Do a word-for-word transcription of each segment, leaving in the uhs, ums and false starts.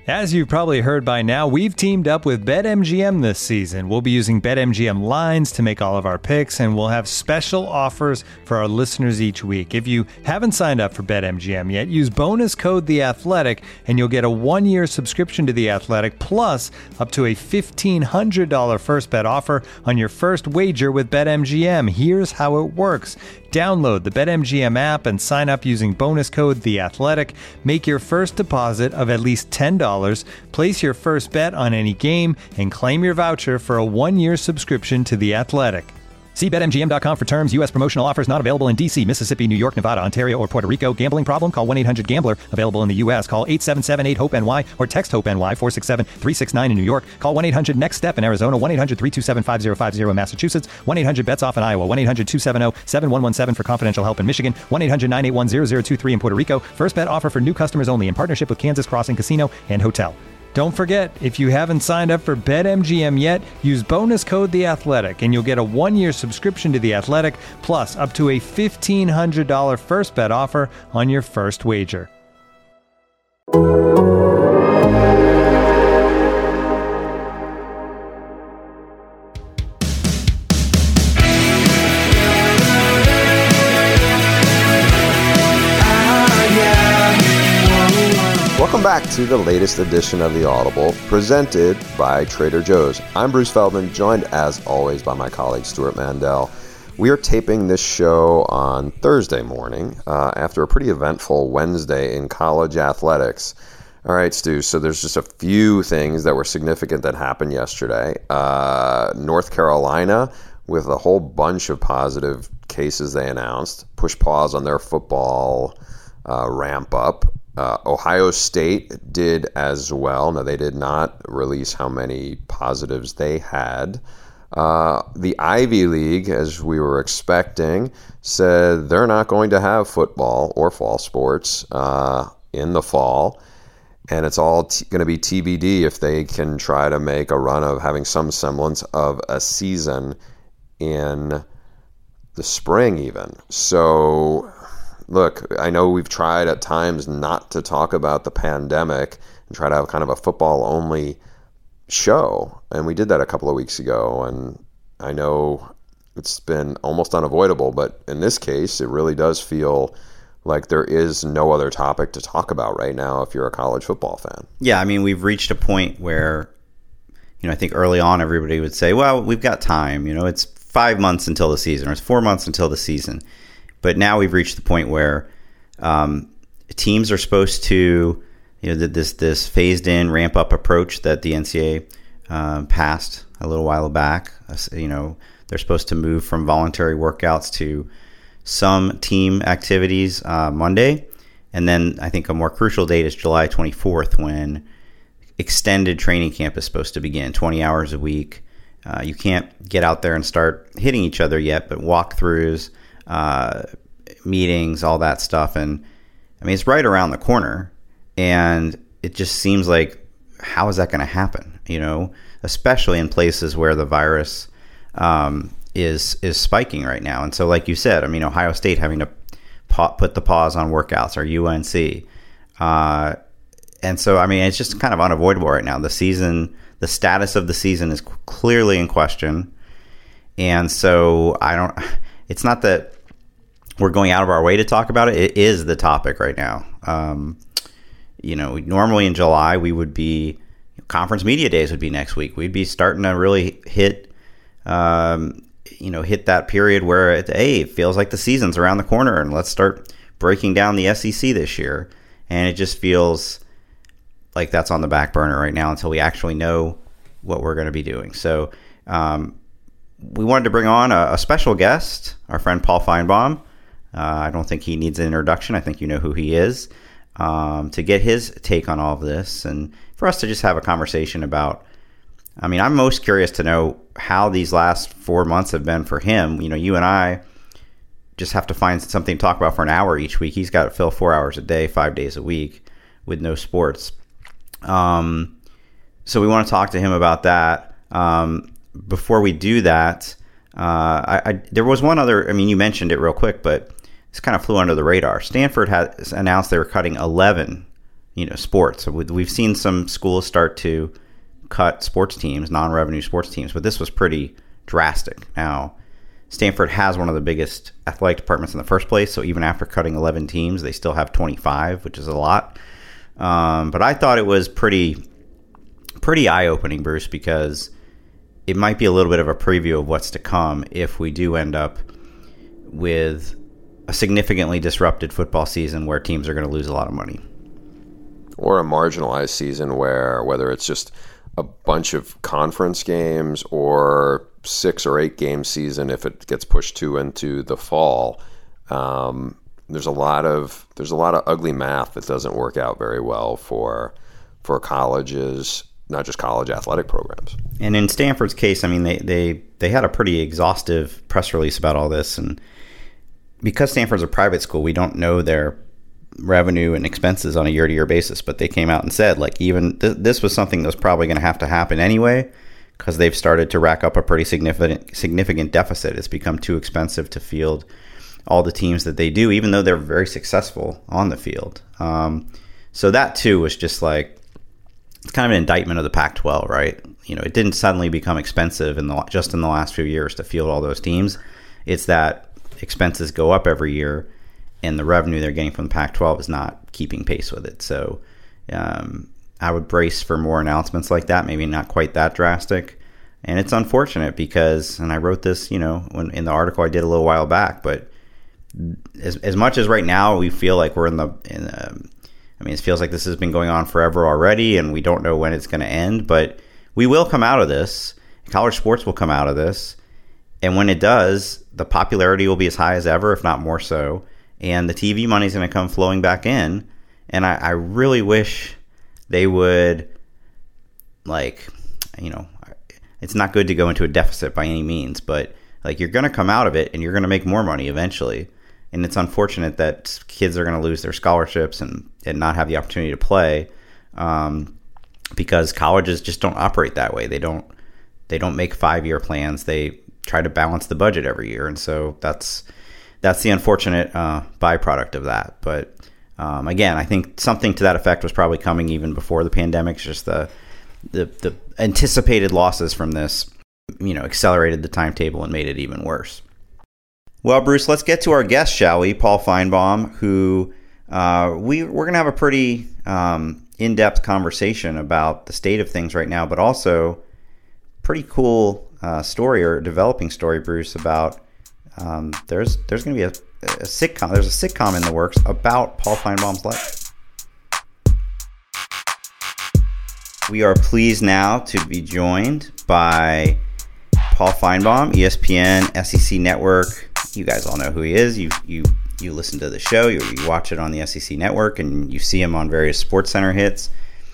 As you've probably heard by now, we've teamed up with BetMGM this season. We'll be using BetMGM lines to make all of our picks, and we'll have special offers for our listeners each week. If you haven't signed up for BetMGM yet, use bonus code The Athletic, and you'll get a one-year subscription to The Athletic, plus up to a fifteen hundred dollars first bet offer on your first wager with BetMGM. Here's how it works. Download the BetMGM app and sign up using bonus code The Athletic. Make your first deposit of at least ten dollars. Place your first bet on any game and claim your voucher for a one-year subscription to The Athletic. See Bet M G M dot com for terms. U S promotional offers not available in D C, Mississippi, New York, Nevada, Ontario, or Puerto Rico. Gambling problem? Call one eight hundred gambler. Available in the U S. Call eight seven seven eight hope N Y or text HOPE-NY four six seven three six nine in New York. Call one eight hundred next step in Arizona. one eight hundred three two seven five zero five zero in Massachusetts. one eight hundred bets off in Iowa. one eight hundred two seven zero seven one one seven for confidential help in Michigan. one eight hundred nine eight one zero zero two three in Puerto Rico. First bet offer for new customers only in partnership with Kansas Crossing Casino and Hotel. Don't forget, if you haven't signed up for BetMGM yet, use bonus code The Athletic, and you'll get a one-year subscription to The Athletic, plus up to a fifteen hundred dollars first bet offer on your first wager. Welcome back to the latest edition of The Audible, presented by Trader Joe's. I'm Bruce Feldman, joined as always by my colleague Stuart Mandel. We are taping this show on Thursday morning uh, after a pretty eventful Wednesday in college athletics. All right, Stu, so there's just a few things that were significant that happened yesterday. Uh, North Carolina, with a whole bunch of positive cases they announced, pushed pause on their football uh, ramp up. Uh, Ohio State did as well. Now, they did not release how many positives they had. Uh, the Ivy League, as we were expecting, said they're not going to have football or fall sports uh, in the fall. And it's all t- going to be T B D if they can try to make a run of having some semblance of a season in the spring even. So... Look, I know we've tried at times not to talk about the pandemic and try to have kind of a football-only show, and we did that a couple of weeks ago, and I know it's been almost unavoidable, but in this case, it really does feel like there is no other topic to talk about right now if you're a college football fan. Yeah, I mean, we've reached a point where, you know, I think early on everybody would say, well, we've got time. You know, it's five months until the season, or it's four months until the season. But now we've reached the point where um, teams are supposed to, you know, this this phased-in ramp-up approach that the N C double A uh, passed a little while back. You know, they're supposed to move from voluntary workouts to some team activities uh, Monday, and then I think a more crucial date is July twenty-fourth, when extended training camp is supposed to begin, twenty hours a week. Uh, you can't get out there and start hitting each other yet, but walkthroughs. Uh, meetings, all that stuff. And I mean, it's right around the corner, and it just seems like, how is that going to happen? You know, especially in places where the virus um, is, is spiking right now. And so, like you said, I mean, Ohio State having to pa- put the pause on workouts, or U N C. Uh, and so, I mean, it's just kind of unavoidable right now. The season, the status of the season is clearly in question. And so I don't, it's not that we're going out of our way to talk about it. It is the topic right now. Um, you know, normally in July, we would be, conference media days would be next week. We'd be starting to really hit, um, you know, hit that period where, it, hey, it feels like the season's around the corner, and let's start breaking down the S E C this year. And it just feels like that's on the back burner right now until we actually know what we're going to be doing. So um, we wanted to bring on a, a special guest, our friend Paul Finebaum. Uh, I don't think he needs an introduction. I think you know who he is, um, to get his take on all of this, and for us to just have a conversation about, I mean, I'm most curious to know how these last four months have been for him. You know, you and I just have to find something to talk about for an hour each week. He's got to fill four hours a day, five days a week with no sports. Um, so we want to talk to him about that. Um, before we do that, uh, I, I, there was one other, I mean, you mentioned it real quick, but this kind of flew under the radar. Stanford has announced they were cutting eleven you know, sports. So we've seen some schools start to cut sports teams, non-revenue sports teams, but this was pretty drastic. Now, Stanford has one of the biggest athletic departments in the first place, so even after cutting eleven teams, they still have twenty-five, which is a lot. Um, but I thought it was pretty, pretty eye-opening, Bruce, because it might be a little bit of a preview of what's to come if we do end up with a significantly disrupted football season where teams are going to lose a lot of money. Or a marginalized season where, whether it's just a bunch of conference games or six or eight game season, if it gets pushed to into the fall, um, there's a lot of there's a lot of ugly math that doesn't work out very well for for colleges, not just college athletic programs. And in Stanford's case, I mean, they they they had a pretty exhaustive press release about all this, and because Stanford's a private school, we don't know their revenue and expenses on a year-to-year basis, but they came out and said, like, even th- this was something that was probably going to have to happen anyway, because they've started to rack up a pretty significant significant deficit. It's become too expensive to field all the teams that they do, even though they're very successful on the field. Um, so that too was just like, it's kind of an indictment of the Pac twelve, right? You know, it didn't suddenly become expensive in the just in the last few years to field all those teams. It's that expenses go up every year, and the revenue they're getting from the Pac twelve is not keeping pace with it. So um, I would brace for more announcements like that, maybe not quite that drastic. And it's unfortunate because, and I wrote this, you know, when in the article I did a little while back, but as as much as right now we feel like we're in the, in the I mean, it feels like this has been going on forever already, and we don't know when it's going to end, but we will come out of this. College sports will come out of this. And when it does, the popularity will be as high as ever, if not more so. And the T V money is going to come flowing back in. And I, I really wish they would, like, you know, it's not good to go into a deficit by any means, but like, you're going to come out of it and you're going to make more money eventually. And it's unfortunate that kids are going to lose their scholarships and, and not have the opportunity to play, um, because colleges just don't operate that way. They don't they don't make five-year plans. They try to balance the budget every year, and so that's that's the unfortunate uh, byproduct of that. But um, again, I think something to that effect was probably coming even before the pandemic. It's just the the the anticipated losses from this, you know, accelerated the timetable and made it even worse. Well, Bruce, let's get to our guest, shall we? Paul Finebaum, who uh, we we're gonna have a pretty um, in-depth conversation about the state of things right now, but also pretty cool uh, story or developing story, Bruce, about um, there's there's going to be a, a sitcom. There's a sitcom in the works about Paul Finebaum's life. We are pleased now to be joined by Paul Finebaum, E S P N, S E C Network. You guys all know who he is. You you you listen to the show, you, you watch it on the S E C Network, and you see him on various Sports Center hits.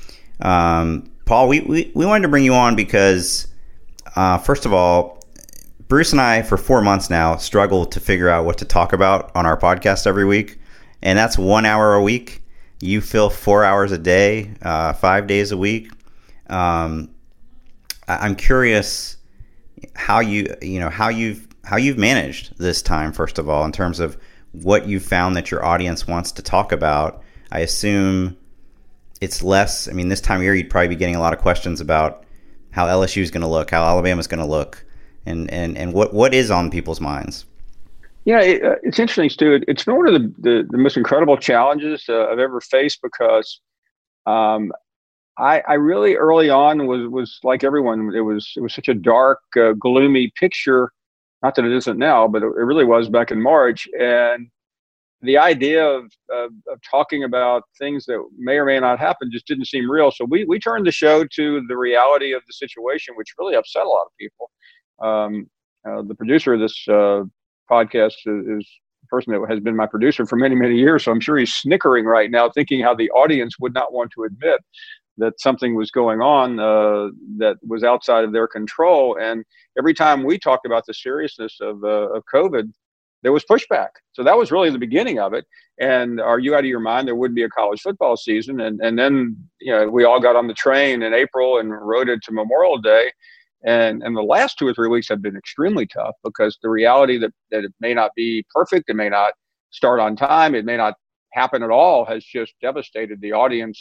Um, Paul, we, we, we wanted to bring you on because, uh, first of all, Bruce and I, for four months now, struggle to figure out what to talk about on our podcast every week, and that's one hour a week. You fill four hours a day, uh, five days a week. Um, I, I'm curious how you you know how you've how you've managed this time, first of all, in terms of what you found that your audience wants to talk about. I assume it's less, I mean, this time of year, you'd probably be getting a lot of questions about how L S U is going to look, how Alabama is going to look, and, and, and what, what is on people's minds. Yeah, it, uh, it's interesting, Stu. It's been one of the, the, the most incredible challenges uh, I've ever faced because um, I, I really early on was, was like everyone, it was, it was such a dark, uh, gloomy picture. Not that it isn't now, but it really was back in March. And the idea of, of, of talking about things that may or may not happen just didn't seem real. So we we turned the show to the reality of the situation, which really upset a lot of people. Um, uh, the producer of this uh, podcast is, is a person that has been my producer for many, many years. So I'm sure he's snickering right now, thinking how the audience would not want to admit that something was going on uh, that was outside of their control. And every time we talked about the seriousness of, uh, of COVID, there was pushback. So that was really the beginning of it. And are you out of your mind? There wouldn't be a college football season. And and then, you know, we all got on the train in April and rode it to Memorial Day. And and the last two or three weeks have been extremely tough because the reality that, that it may not be perfect, it may not start on time, it may not happen at all has just devastated the audience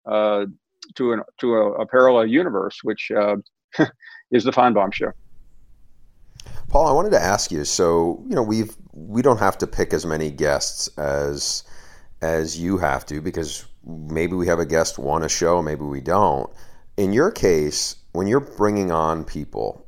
uh, to an to a, a parallel universe, which uh, is the Feinbaum Show. Paul, I wanted to ask you. So, you know, we've we don't have to pick as many guests as as you have to, because maybe we have a guest one a show, maybe we don't. In your case, when you're bringing on people,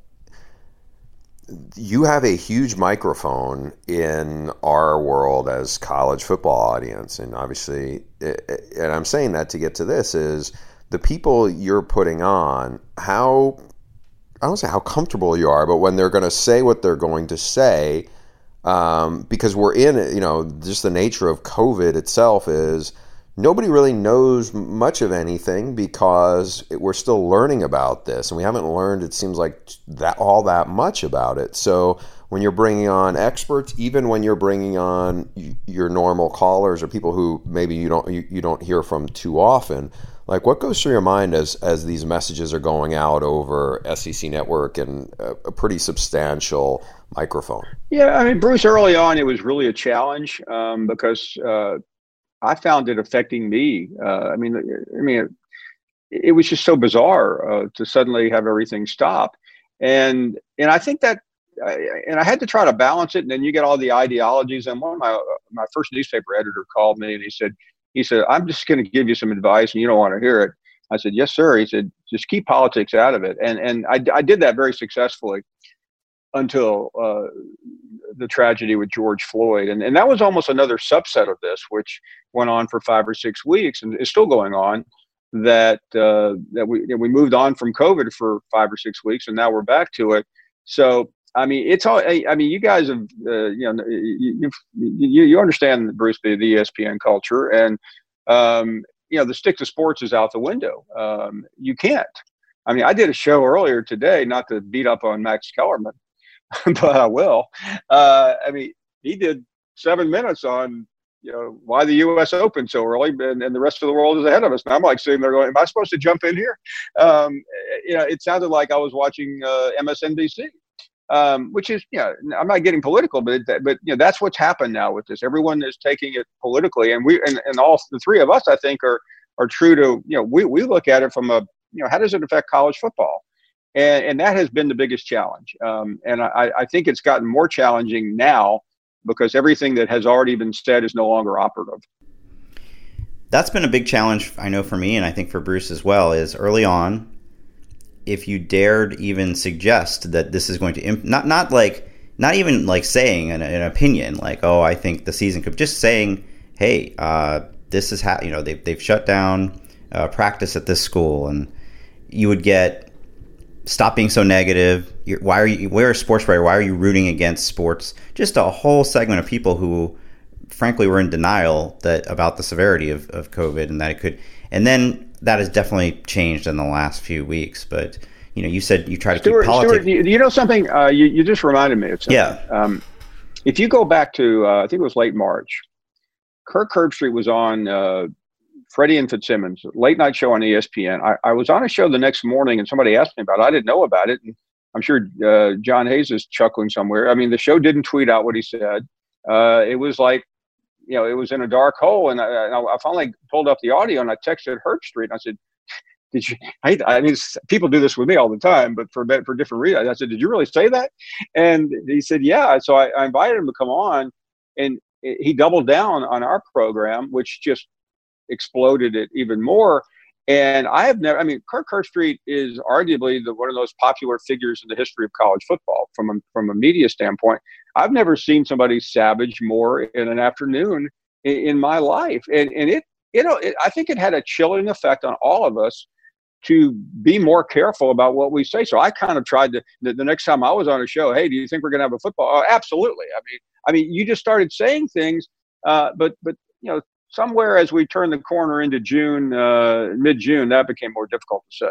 you have a huge microphone in our world as college football audience. And obviously, and I'm saying that to get to this, is the people you're putting on, how, I don't say how comfortable you are, but when they're going to say what they're going to say, um, because we're in, you know, just the nature of COVID itself is nobody really knows much of anything, because it, we're still learning about this, and we haven't learned, it seems like, that all that much about it. So when you're bringing on experts, even when you're bringing on your normal callers or people who maybe you don't you, you don't hear from too often, like, what goes through your mind as as these messages are going out over S E C Network and a, a pretty substantial microphone? Yeah, I mean, Bruce, early on, it was really a challenge um, because uh, I found it affecting me. Uh, I mean, I mean, it, it was just so bizarre uh, to suddenly have everything stop, and and I think that, I, and I had to try to balance it. And then you get all the ideologies. And one of my my first newspaper editor called me and he said, he said, "I'm just going to give you some advice, and you don't want to hear it." I said, "Yes, sir." He said, "Just keep politics out of it." And and I I did that very successfully until uh, the tragedy with George Floyd. And, and that was almost another subset of this, which went on for five or six weeks and is still going on, that uh, that we that we moved on from COVID for five or six weeks, and now we're back to it. So, I mean, it's all, I mean, you guys have, uh, you know, you, you, you understand, Bruce, the, the E S P N culture, and, um, you know, the stick to sports is out the window. Um, you can't. I mean, I did a show earlier today, not to beat up on Max Kellerman, but I will. Uh, I mean, he did seven minutes on, you know, why the U S Open so early, and, and the rest of the world is ahead of us. And I'm like sitting there going, am I supposed to jump in here? Um, you know, it sounded like I was watching uh, M S N B C, um, which is, you know, I'm not getting political, but but you know, that's what's happened now with this. Everyone is taking it politically, and we and, and all the three of us, I think, are are true to, you know, we we look at it from a, you know, how does it affect college football? And, and that has been the biggest challenge. Um, and I, I think it's gotten more challenging now because everything that has already been said is no longer operative. That's been a big challenge, I know, for me, and I think for Bruce as well, is early on, if you dared even suggest that this is going to, imp- not not like, not even like saying an, an opinion, like, oh, I think the season could, just saying, hey, uh, this is how, you know, they've, they've shut down uh, practice at this school, and you would get, stop being so negative. You're, why are you, we're a sports writer, why are you rooting against sports? Just a whole segment of people who, frankly, were in denial that about the severity of, of COVID and that it could. And then that has definitely changed in the last few weeks. But, you know, you said you try to Stuart, keep politics. Stuart, you, you know something? Uh, you, you just reminded me of something. Yeah. Um, if you go back to, uh, I think it was late March, Kirk Herbstreit was on uh, Freddie and Fitzsimmons, late night show on E S P N. I, I was on a show the next morning and somebody asked me about it. I didn't know about it. And I'm sure uh, John Hayes is chuckling somewhere. I mean, the show didn't tweet out what he said. Uh, it was like, you know, it was in a dark hole. And I, I finally pulled up the audio and I texted Herbstreit and I said, did you, I, I mean, people do this with me all the time, but for, for different reasons. I said, did you really say that? And he said, yeah. So I, I invited him to come on, and he doubled down on our program, which just exploded it even more. And I have never, I mean, Kirk Herbstreit is arguably the, one of the most popular figures in the history of college football from a, from a media standpoint. I've never seen somebody savage more in an afternoon in, in my life. And, and it, you know, it, I think it had a chilling effect on all of us to be more careful about what we say. So I kind of tried to, the, the next time I was on a show, hey, do you think we're going to have a football? Oh, absolutely. I mean, I mean, you just started saying things, uh, but, but, you know, somewhere as we turned the corner into June, uh, mid-June, that became more difficult to say.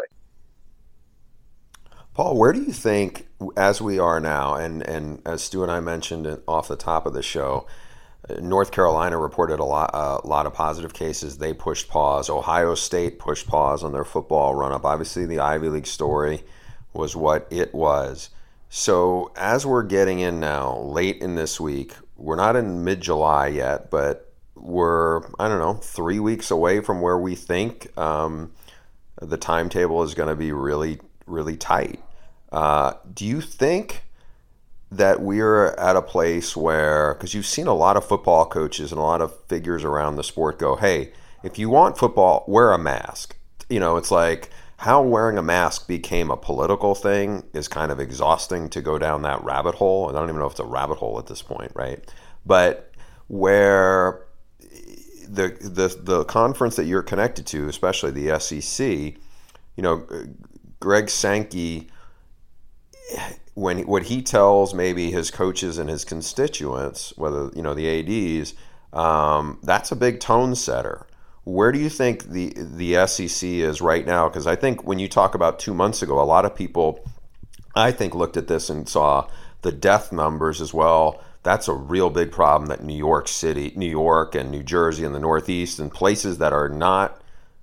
Paul, where do you think, as we are now, and, and as Stu and I mentioned off the top of the show, North Carolina reported a lot, a lot of positive cases. They pushed pause. Ohio State pushed pause on their football run-up. Obviously, the Ivy League story was what it was. So as we're getting in now, late in this week, we're not in mid-July yet, but we're, I don't know, three weeks away from where we think um, the timetable is going to be really, really tight. Uh, do you think that we're at a place where, because you've seen a lot of football coaches and a lot of figures around the sport go, hey, if you want football, wear a mask. You know, it's like how wearing a mask became a political thing is kind of exhausting to go down that rabbit hole. And I don't even know if it's a rabbit hole at this point, right? But where the the the conference that you're connected to, especially the S E C, you know, Greg Sankey, when what he tells maybe his coaches and his constituents, whether, you know, the A Ds, um, that's a big tone setter. Where do you think the the S E C is right now? Because I think when you talk about two months ago, a lot of people, I think, looked at this and saw the death numbers as well. That's a real big problem that New York City, New York and New Jersey and the Northeast and places that are not,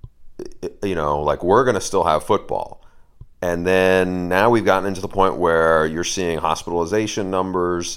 you know, like we're going to still have football. And then now we've gotten into the point where you're seeing hospitalization numbers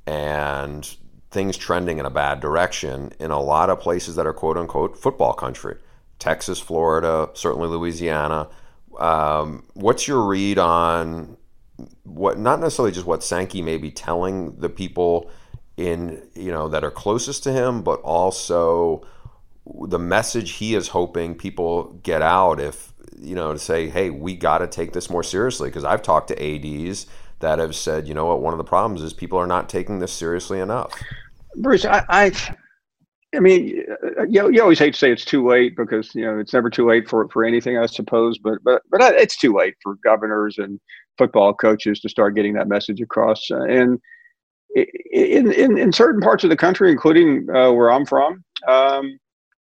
and things trending in a bad direction in a lot of places that are quote unquote football country. Texas, Florida, certainly Louisiana. Um, what's your read on what, not necessarily just what Sankey may be telling the people in, you know, that are closest to him, but also the message he is hoping people get out if, you know, to say, hey, we got to take this more seriously? Because I've talked to A Ds that have said, you know what, one of the problems is people are not taking this seriously enough. Bruce, I, I, I mean, you, you always hate to say it's too late because, you know, it's never too late for, for anything, I suppose. But but but it's too late for governors and football coaches to start getting that message across. Uh, and in, in in certain parts of the country, including uh, where I'm from, um,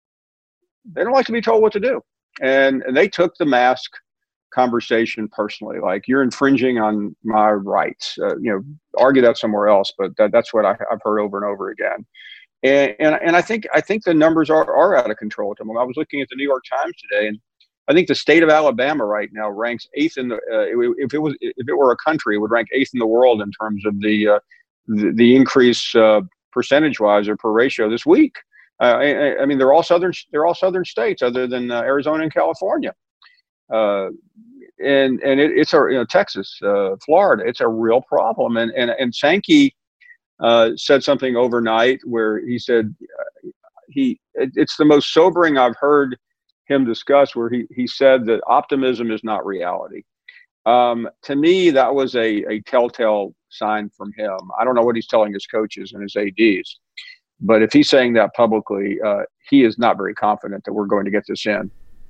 they don't like to be told what to do. And, and they took the mask conversation personally, like you're infringing on my rights. Uh, you know, argue that somewhere else, but that, that's what I, I've heard over and over again. And and, and I think I think the numbers are, are out of control at the moment. I was looking at the New York Times today, and I think the state of Alabama right now ranks eighth in the. Uh, if it was if it were a country, it would rank eighth in the world in terms of the uh, the, the increase uh, percentage wise or per ratio this week. Uh, I, I mean, they're all southern. They're all southern states, other than uh, Arizona and California. Uh, and and it, it's a you know Texas, uh, Florida. It's a real problem. And and and Sankey uh, said something overnight where he said uh, he it, it's the most sobering I've heard him discuss. Where he he said that optimism is not reality. Um, to me, that was a a telltale sign from him. I don't know what he's telling his coaches and his A Ds, but if he's saying that publicly, uh, he is not very confident that we're going to get this in.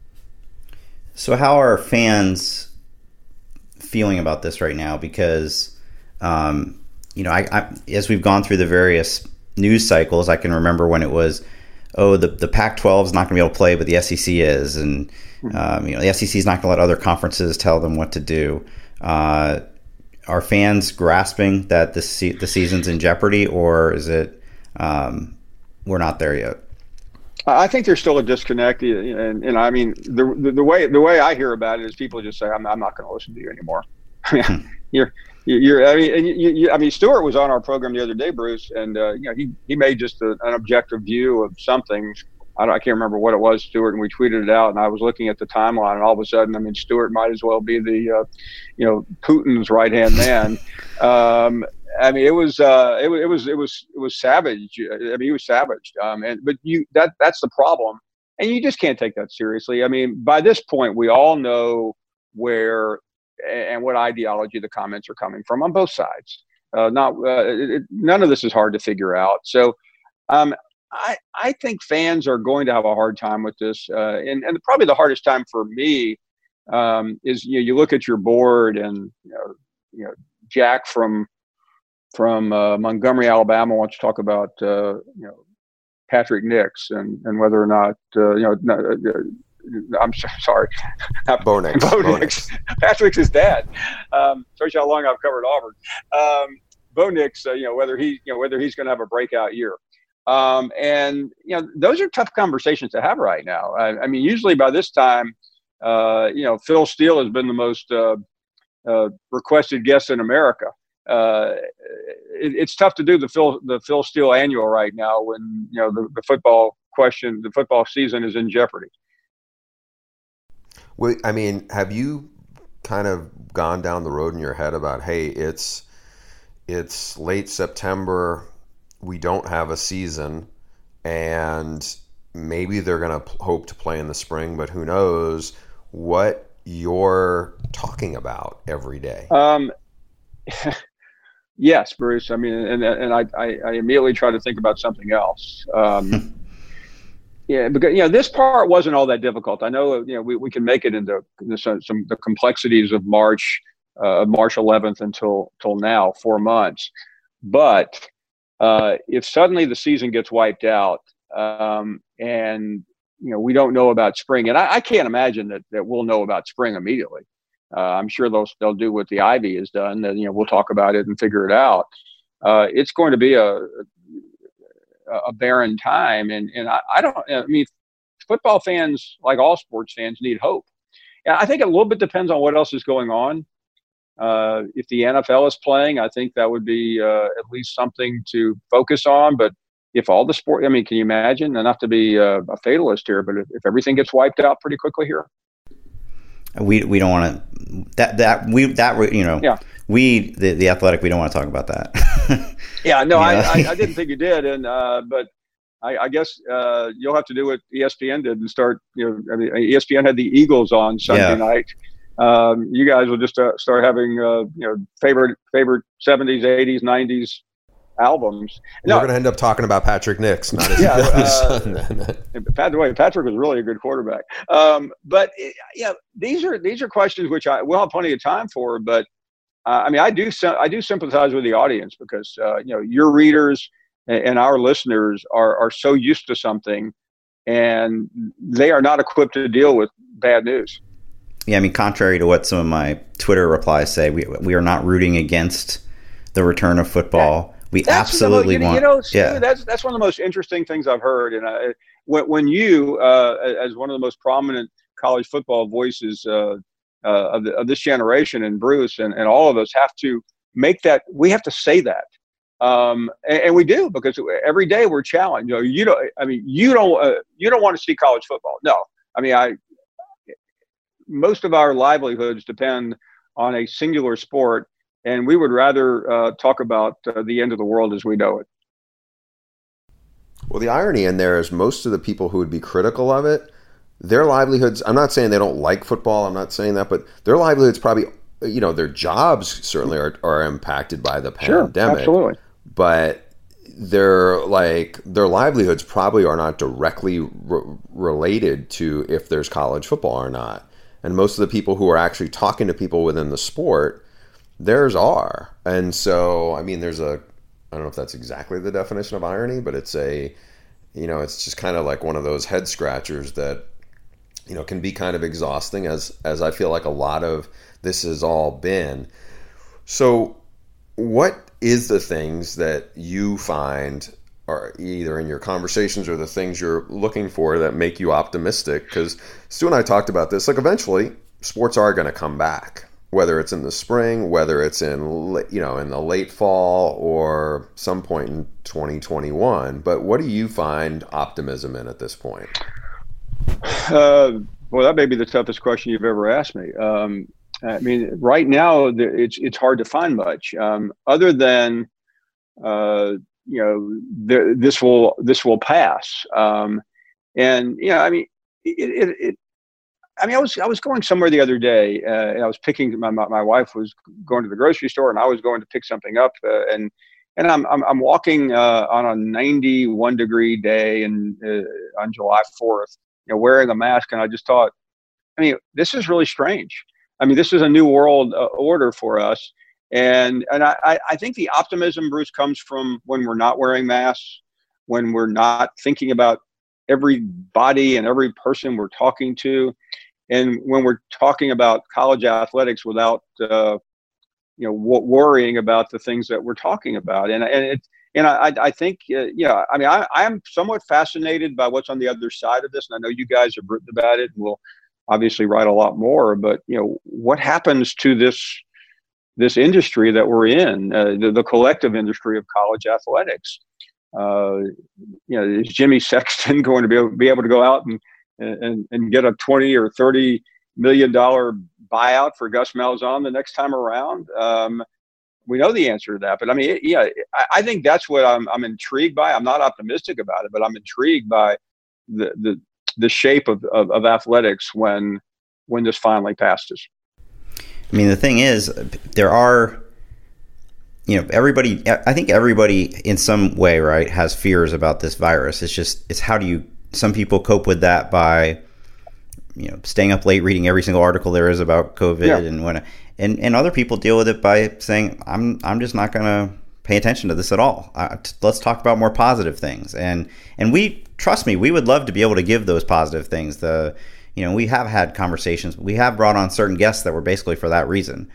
So how are fans feeling about this right now? Because, um, you know, I, I, as we've gone through the various news cycles, I can remember when it was, oh, the, the Pac twelve is not going to be able to play, but the S E C is. And, um, you know, the S E C is not going to let other conferences tell them what to do. Uh, are fans grasping that the, se- the season's in jeopardy, or is it um, we're not there yet? I think there's still a disconnect, and, and I mean the, the the way the way I hear about it is people just say, "I'm I'm not going to listen to you anymore." you're you're I mean and you, you, I mean Stewart was on our program the other day, Bruce, and uh, you know he he made just a, an objective view of something. I, don't, I can't remember what it was, Stewart, and we tweeted it out. And I was looking at the timeline, and all of a sudden, I mean, Stewart might as well be the, uh, you know, Putin's right hand man. um, I mean, it was, uh, it, it was, it was, it was savage. I mean, he was savaged. Um, and but you that that's the problem, and you just can't take that seriously. I mean, by this point, we all know where and what ideology the comments are coming from on both sides. Uh, not uh, it, it, none of this is hard to figure out. So. Um, I, I think fans are going to have a hard time with this. Uh, and, and probably the hardest time for me um, is, you know, you look at your board and, you know, you know Jack from from uh, Montgomery, Alabama wants to talk about, uh, you know, Patrick Nix and, and whether or not, uh, you know, no, uh, I'm so, sorry. Bo Nix. Bo Nix. Patrick's his dad. Um, shows you how long I've covered Auburn. Um, Bo Nix, uh, you know, whether he, you know, whether he's going to have a breakout year. Um, and, you know, those are tough conversations to have right now. I, I mean, usually by this time, uh, you know, Phil Steele has been the most uh, uh, requested guest in America. uh, it, it's tough to do the Phil the Phil Steele annual right now when you know the, the football question, the football season is in jeopardy. Well, I mean, have you kind of gone down the road in your head about, hey, it's it's late September, we don't have a season, and maybe they're going to hope to play in the spring, but who knows what you're talking about every day? Um, yes, Bruce. I mean, and and I, I, I immediately try to think about something else. Um, yeah, because you know this part wasn't all that difficult. I know you know we, we can make it into, into some, some the complexities of March, uh, March eleventh until till now, four months. But uh, if suddenly the season gets wiped out, um, and you know we don't know about spring, and I, I can't imagine that, that we'll know about spring immediately. Uh, I'm sure they'll they'll do what the Ivy has done. That you know we'll talk about it and figure it out. Uh, it's going to be a a barren time, and and I, I don't. I mean, football fans, like all sports fans, need hope. Yeah, I think a little bit depends on what else is going on. Uh, if the N F L is playing, I think that would be uh, at least something to focus on. But if all the sport, I mean, can you imagine? And not to be uh, a fatalist here, but if, if everything gets wiped out pretty quickly here, we we don't want to that that we that you know yeah. we the, the Athletic, we don't want to talk about that. yeah, no, yeah. I, I I didn't think you did, and uh, but I, I guess uh, you'll have to do what E S P N did and start. You know, I mean, E S P N had the Eagles on Sunday yeah. night. Um, you guys will just uh, start having uh, you know favorite favorite seventies, eighties, nineties albums. No, We're going to end up talking about Patrick Nix, not his, yeah, not his uh, son. By the way, Patrick was really a good quarterback. Um, but yeah, these are these are questions which I will have plenty of time for. But uh, I mean, I do I do sympathize with the audience because uh, you know your readers and our listeners are are so used to something, and they are not equipped to deal with bad news. Yeah, I mean, contrary to what some of my Twitter replies say, we we are not rooting against the return of football. Yeah. We that's absolutely most, want. You know, Stu, yeah, that's that's one of the most interesting things I've heard. And I, when when you, uh, as one of the most prominent college football voices uh, uh, of, the, of this generation, and Bruce and, and all of us have to make that. We have to say that, um, and, and we do because every day we're challenged. You know, you don't. I mean, you don't. Uh, you don't want to see college football. No, I mean, I. Most of our livelihoods depend on a singular sport. And we would rather uh, talk about uh, the end of the world as we know it. Well, the irony in there is most of the people who would be critical of it, their livelihoods, I'm not saying they don't like football, I'm not saying that, but their livelihoods probably, you know, their jobs certainly are, are impacted by the pandemic. Sure, absolutely. But their, like, their livelihoods probably are not directly re- related to if there's college football or not. And most of the people who are actually talking to people within the sport, theirs are. And so, I mean, there's a, I don't know if that's exactly the definition of irony, but it's a, you know, it's just kind of like one of those head scratchers that, you know, can be kind of exhausting as, as I feel like a lot of this has all been. So what is the things that you find are either in your conversations or the things you're looking for that make you optimistic? Because Stu and I talked about this, like eventually sports are going to come back. Whether it's in the spring, whether it's in you know in the late fall or some point in twenty twenty-one. But what do you find optimism in at this point? Uh, well, that may be the toughest question you've ever asked me. Um, I mean, right now it's it's hard to find much um, other than uh, you know th- this will this will pass. Um, and you know, I mean, it. it, it I mean, I was I was going somewhere the other day, uh, and I was picking. My my wife was going to the grocery store, and I was going to pick something up, uh, and and I'm I'm, I'm walking uh, on a ninety-one degree day, and uh, on July fourth, you know, wearing a mask, and I just thought, I mean, this is really strange. I mean, this is a new world uh, order for us, and and I I think the optimism, Bruce, comes from when we're not wearing masks, when we're not thinking about every body and every person we're talking to. And when we're talking about college athletics without, uh, you know, w- worrying about the things that we're talking about, and and it, and I I think uh, yeah, I mean I I'm somewhat fascinated by what's on the other side of this, and I know you guys have written about it, and we'll obviously write a lot more. But you know, what happens to this this industry that we're in, uh, the, the collective industry of college athletics. Uh, you know, is Jimmy Sexton going to be able, be able to go out and, and and get a twenty or thirty million dollar buyout for Gus Malzahn the next time around? Um, we know the answer to that, but I mean, it, yeah, I, I think that's what I'm I'm intrigued by. I'm not optimistic about it, but I'm intrigued by the the the shape of, of, of athletics when when this finally passes. I mean, the thing is, there are, you know, everybody, I think everybody in some way, right, has fears about this virus. It's just, it's how do you, some people cope with that by, you know, staying up late, reading every single article there is about COVID, yeah. and when, and, and other people deal with it by saying, I'm, I'm just not going to pay attention to this at all. Uh, t- let's talk about more positive things. And, and we, trust me, we would love to be able to give those positive things. The, you know, we have had conversations, we have brought on certain guests that were basically for that reason.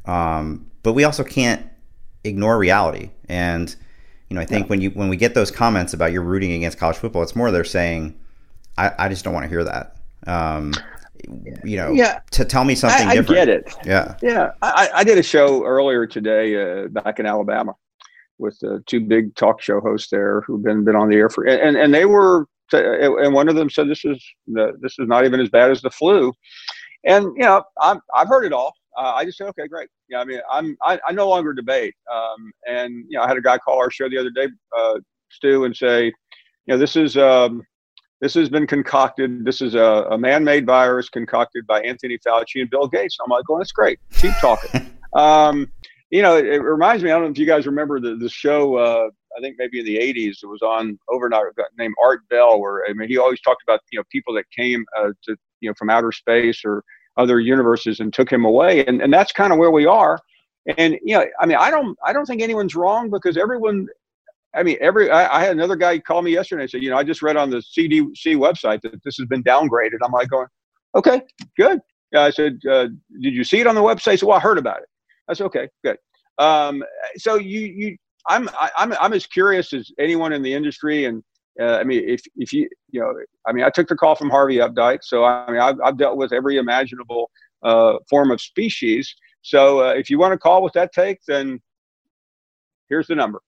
Um, but we also can't ignore reality. And, you know, I think yeah. when you, when we get those comments about you're rooting against college football, it's more they're saying, I, I just don't want to hear that. Um, you know, yeah. to tell me something I, I different. I get it. Yeah. Yeah. I, I did a show earlier today uh, back in Alabama with uh, two big talk show hosts there who've been, been on the air for, and, and they were, and one of them said, this is the, this is not even as bad as the flu. And, you know, I'm, I've heard it all. Uh, I just said, okay, great. Yeah. I mean, I'm, I, I no longer debate. Um, and, you know, I had a guy call our show the other day, uh, Stu, and say, you know, this is, um, this has been concocted. This is a, a man-made virus concocted by Anthony Fauci and Bill Gates. I'm like, well, that's great. Keep talking. um, you know, it, it reminds me, I don't know if you guys remember the, the show, uh, I think maybe in the eighties, it was on overnight named Art Bell, where, I mean, he always talked about, you know, people that came uh, to, you know, from outer space or other universes and took him away. And, and that's kind of where we are. And, you know, I mean, I don't, I don't think anyone's wrong because everyone, I mean, every, I, I had another guy call me yesterday and said, you know, I just read on the C D C website that this has been downgraded. I'm like going, okay, good. Yeah, I said, uh, did you see it on the website? He said, well, I heard about it. I said, okay, good. Um, so you, you, I'm, I, I'm, I'm as curious as anyone in the industry. And, uh, I mean, if, if you, you know, I mean, I took the call from Harvey Updike. So, I mean, I've, I've dealt with every imaginable, uh, form of species. So, uh, if you want to call with that take, then here's the number.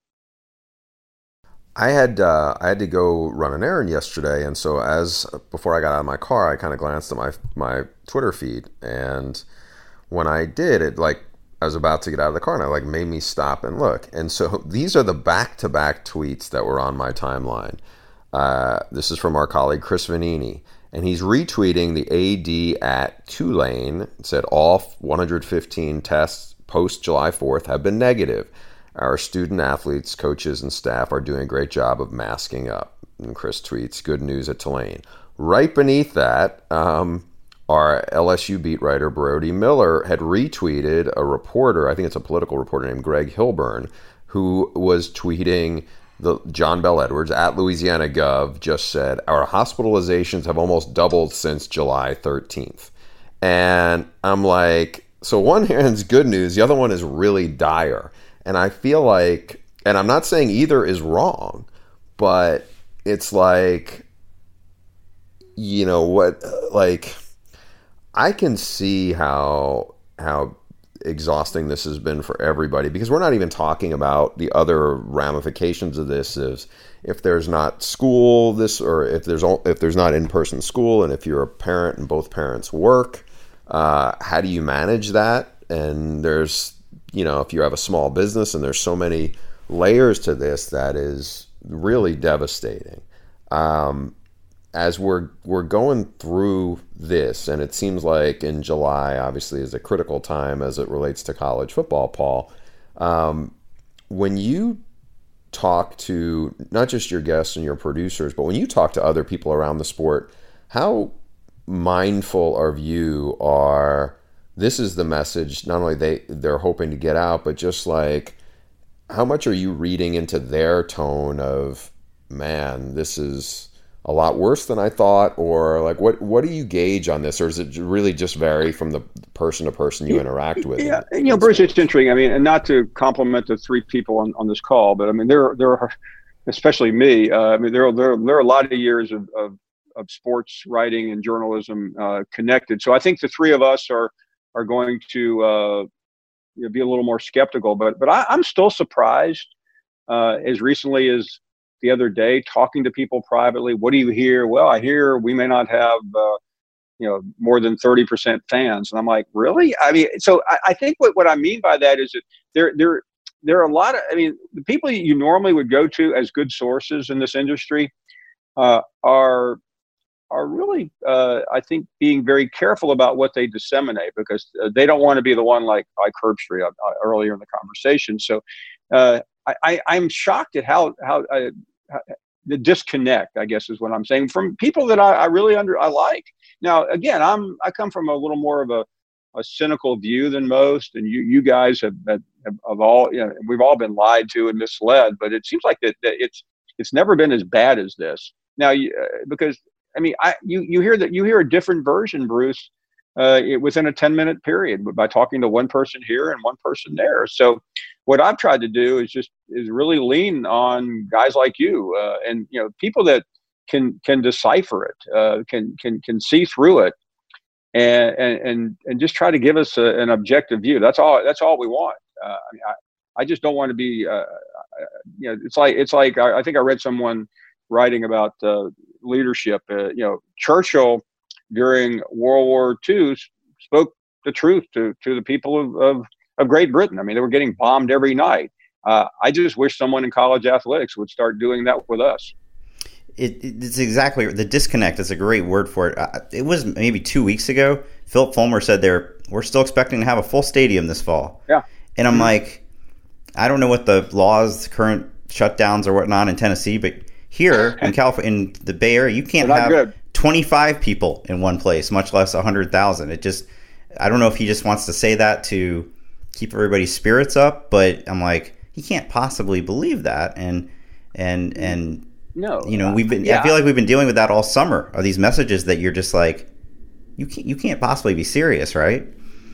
I had uh, I had to go run an errand yesterday, and so as before I got out of my car, I kind of glanced at my my Twitter feed, and when I did, it like I was about to get out of the car, and it like made me stop and look. And so these are the back-to-back tweets that were on my timeline. Uh, this is from our colleague Chris Vanini, and he's retweeting the A D at Tulane. It said all one hundred fifteen tests post July fourth have been negative. Our student athletes, coaches, and staff are doing a great job of masking up. And Chris tweets, good news at Tulane. Right beneath that, um, our L S U beat writer, Brody Miller, had retweeted a reporter, I think it's a political reporter named Greg Hilburn, who was tweeting, the John Bell Edwards at Louisiana Gov just said, our hospitalizations have almost doubled since July thirteenth. And I'm like, so one hand's good news, the other one is really dire. And I feel like, and I'm not saying either is wrong, but it's like, you know what, like, I can see how how exhausting this has been for everybody, because we're not even talking about the other ramifications of this. Is if there's not school, this, or if there's if there's not in-person school, and if you're a parent and both parents work, uh, how do you manage that? And there's, you know, if you have a small business, and there's so many layers to this that is really devastating. Um, as we're we're going through this, and it seems like in July, obviously, is a critical time as it relates to college football, Paul. Um, when you talk to not just your guests and your producers, but when you talk to other people around the sport, how mindful of you are? This is the message, not only they, they're hoping to get out, but just like, how much are you reading into their tone of, man, this is a lot worse than I thought? Or like, what, what do you gauge on this? Or does it really just vary from the person to person you interact with? Yeah, you know, Bruce, it's interesting. I mean, and not to compliment the three people on, on this call, but I mean, there, there are, especially me, uh, I mean, there are, there, there are a lot of years of, of, of sports writing and journalism uh, connected. So I think the three of us are, are going to uh, you know, be a little more skeptical. But but I, I'm still surprised. Uh, as recently as the other day, talking to people privately, what do you hear? Well, I hear we may not have, uh, you know, more than thirty percent fans. And I'm like, really? I mean, so I, I think what, what I mean by that is that there, there, there are a lot of, I mean, the people you normally would go to as good sources in this industry uh, are, are really, uh, I think, being very careful about what they disseminate, because uh, they don't want to be the one like, like Herbstreit uh, earlier in the conversation. So, uh, I, I'm shocked at how how, uh, how the disconnect, I guess, is what I'm saying, from people that I, I really under I like. Now, again, I'm I come from a little more of a, a cynical view than most, and you you guys have, have, have all you know we've all been lied to and misled. But it seems like that, that it's it's never been as bad as this. Now, you, uh, because I mean, I you you hear that you hear a different version, Bruce, uh, it, within a ten minute period by talking to one person here and one person there. So what I've tried to do is just is really lean on guys like you uh, and, you know, people that can, can decipher it, uh, can, can, can see through it and, and, and just try to give us a, an objective view. That's all, that's all we want. Uh, I mean, I, I just don't want to be, uh, you know, it's like, it's like, I, I think I read someone writing about uh, leadership, uh, you know, Churchill during World War Two spoke the truth to, to the people of, of, of Great Britain. I mean, they were getting bombed every night. Uh, I just wish someone in college athletics would start doing that with us. It, it's exactly the disconnect is a great word for it. Uh, it was maybe two weeks ago. Philip Fulmer said they're we're still expecting to have a full stadium this fall. Yeah, and I'm mm-hmm. like, I don't know what the laws, current shutdowns or whatnot in Tennessee, but here in California, in the Bay Area, you can't have good. twenty-five people in one place, much less one hundred thousand. It just, I don't know if he just wants to say that to keep everybody's spirits up, but I'm like, he can't possibly believe that. And, and, and, no, you know, we've been, yeah. I feel like we've been dealing with that all summer, are these messages that you're just like, you can't, you can't possibly be serious, right?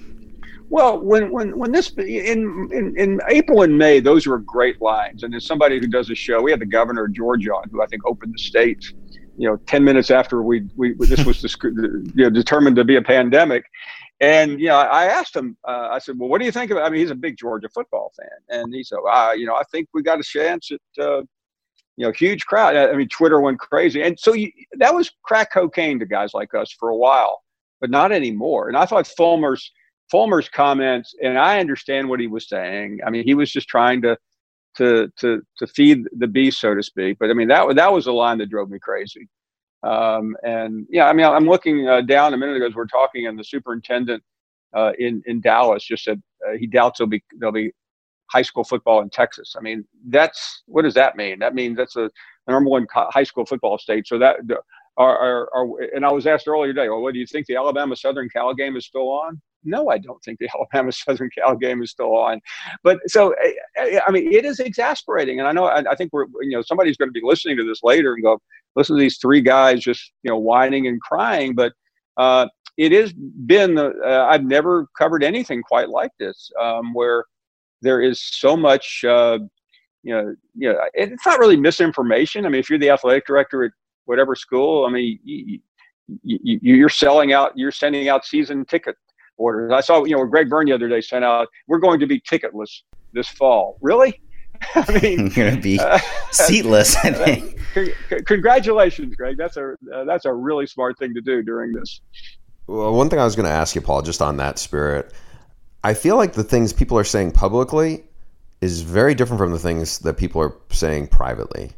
Well, when, when, when this, in, in, in April and May, those were great lines. And as somebody who does a show, we had the governor of Georgia on, who I think opened the state, you know, ten minutes after we, we, this was you know, determined to be a pandemic. And, you know, I asked him, uh, I said, well, what do you think of it? I mean, he's a big Georgia football fan. And he said, ah, you know, I think we got a chance at, uh, you know, huge crowd. I mean, Twitter went crazy. And so you, that was crack cocaine to guys like us for a while, but not anymore. And I thought Fulmer's, Fulmer's comments, and I understand what he was saying. I mean, he was just trying to, to, to, to feed the beast, so to speak. But I mean, that, that was the line that drove me crazy. Um, and yeah, I mean, I'm looking uh, down a minute ago as we're talking, and the superintendent uh, in in Dallas just said uh, he doubts there'll be there'll be high school football in Texas. I mean, that's what does that mean? That means that's a the number one co- high school football state. So that are, are are and I was asked earlier today, well, what do you think the Alabama Southern Cal game is still on? No, I don't think the Alabama Southern Cal game is still on. But so, I mean, it is exasperating. And I know, I, I think we're, you know, somebody's going to be listening to this later and go, listen to these three guys just, you know, whining and crying. But uh, it has been, uh, I've never covered anything quite like this, um, where there is so much, uh, you know, you know, it's not really misinformation. I mean, if you're the athletic director at whatever school, I mean, you, you, you're selling out, you're sending out season ticket orders. I saw, you know, Greg Byrne the other day sent out, we're going to be ticketless this fall. Really? I mean, you're going to be uh, seatless. I think. c- congratulations, Greg. That's a uh, that's a really smart thing to do during this. Well, one thing I was going to ask you, Paul, just on that spirit, I feel like the things people are saying publicly is very different from the things that people are saying privately.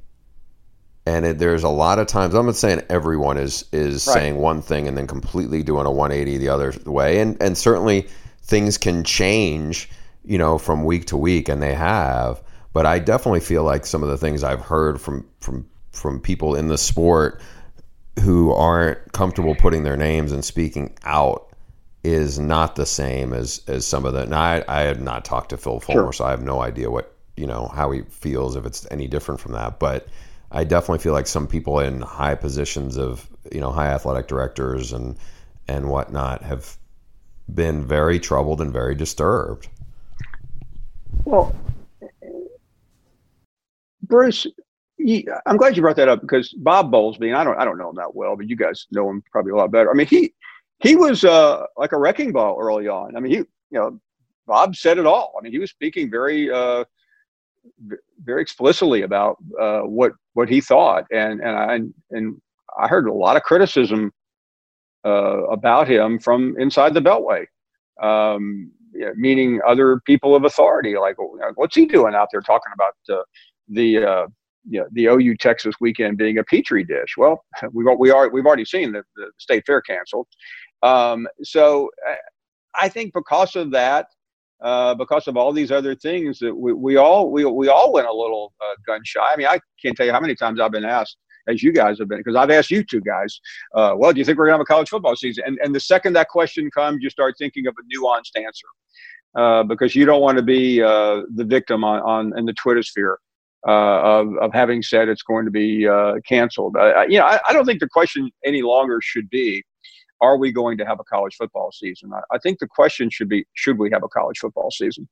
And it, there's a lot of times, I'm not saying everyone is is right. saying one thing and then completely doing a one eighty the other way. And and certainly things can change, you know, from week to week, and they have. But I definitely feel like some of the things I've heard from from from people in the sport who aren't comfortable putting their names and speaking out is not the same as as some of the. Now, I, I had not talked to Phil Fulmer, sure. so I have no idea what, you know, how he feels, if it's any different from that. But I definitely feel like some people in high positions of, you know, high athletic directors and and whatnot have been very troubled and very disturbed. Well, Bruce, he, I'm glad you brought that up, because Bob Bowlesby, and I don't I don't know him that well, but you guys know him probably a lot better. I mean, he he was uh, like a wrecking ball early on. I mean, he you know Bob said it all. I mean, he was speaking very, uh, very explicitly about uh, what what he thought, and and I and I heard a lot of criticism uh, about him from inside the Beltway, um, yeah, meaning other people of authority. Like, what's he doing out there talking about uh, the uh, you know, the O U Texas weekend being a petri dish? Well, we we are we've already seen the, the state fair canceled. Um, so I think because of that. Uh, because of all these other things that we, we all we we all went a little uh, gun shy. I mean, I can't tell you how many times I've been asked, as you guys have been, because I've asked you two guys, uh, well, do you think we're going to have a college football season? And and the second that question comes, you start thinking of a nuanced answer, uh, because you don't want to be uh, the victim on, on in the Twitter sphere uh, of of having said it's going to be uh, canceled. Uh, you know, I, I don't think the question any longer should be, are we going to have a college football season? I, I think the question should be, should we have a college football season?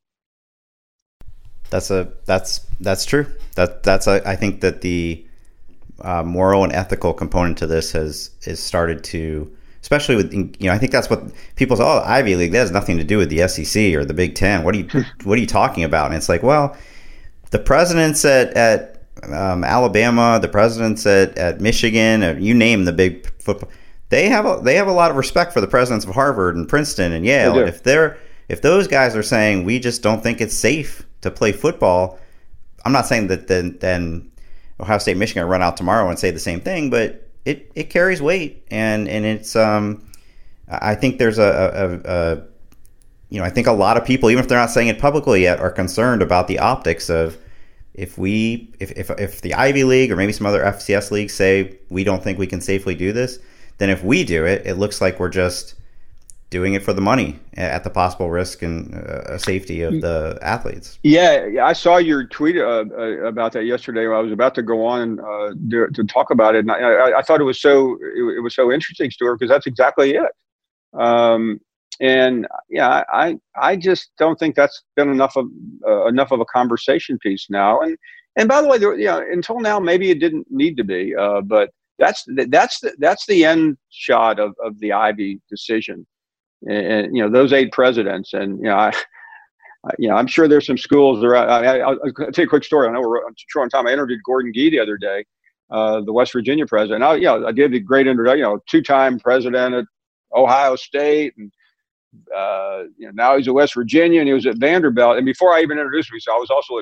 That's a that's that's true. That that's a, I think that the uh, moral and ethical component to this has is started to, especially with, you know, I think that's what people say. Oh, Ivy League, that has nothing to do with the S E C or the Big Ten. What are you what are you talking about? And it's like, well, the presidents at at um, Alabama, the presidents at at Michigan, or you name the big football. They have a, they have a lot of respect for the presidents of Harvard and Princeton and Yale. They And if they're if those guys are saying we just don't think it's safe to play football, I'm not saying that then then Ohio State, Michigan run out tomorrow and say the same thing, but it, it carries weight, and and it's um I think there's a, a, a you know I think a lot of people, even if they're not saying it publicly yet, are concerned about the optics of if we if if if the Ivy League or maybe some other F C S leagues say we don't think we can safely do this. Then if we do it, it looks like we're just doing it for the money at the possible risk and uh, safety of the athletes. Yeah, I saw your tweet uh, about that yesterday. I was about to go on uh, to, to talk about it, and I, I thought it was so it, it was so interesting, Stuart, because that's exactly it. Um, and yeah, I I just don't think that's been enough of uh, enough of a conversation piece now. And and by the way, there, you know, until now, maybe it didn't need to be, uh, but. That's the, that's the, that's the end shot of, of the Ivy decision, and, and you know those eight presidents, and you know I, I you know I'm sure there's some schools that are. I, I, I'll tell you a quick story. I know we're short on time. I interviewed Gordon Gee the other day, uh, the West Virginia president. I, you know, I did a great introduction. You know, two-time president at Ohio State, and uh, you know now he's at West Virginia, and he was at Vanderbilt. And before I even introduced myself, I was also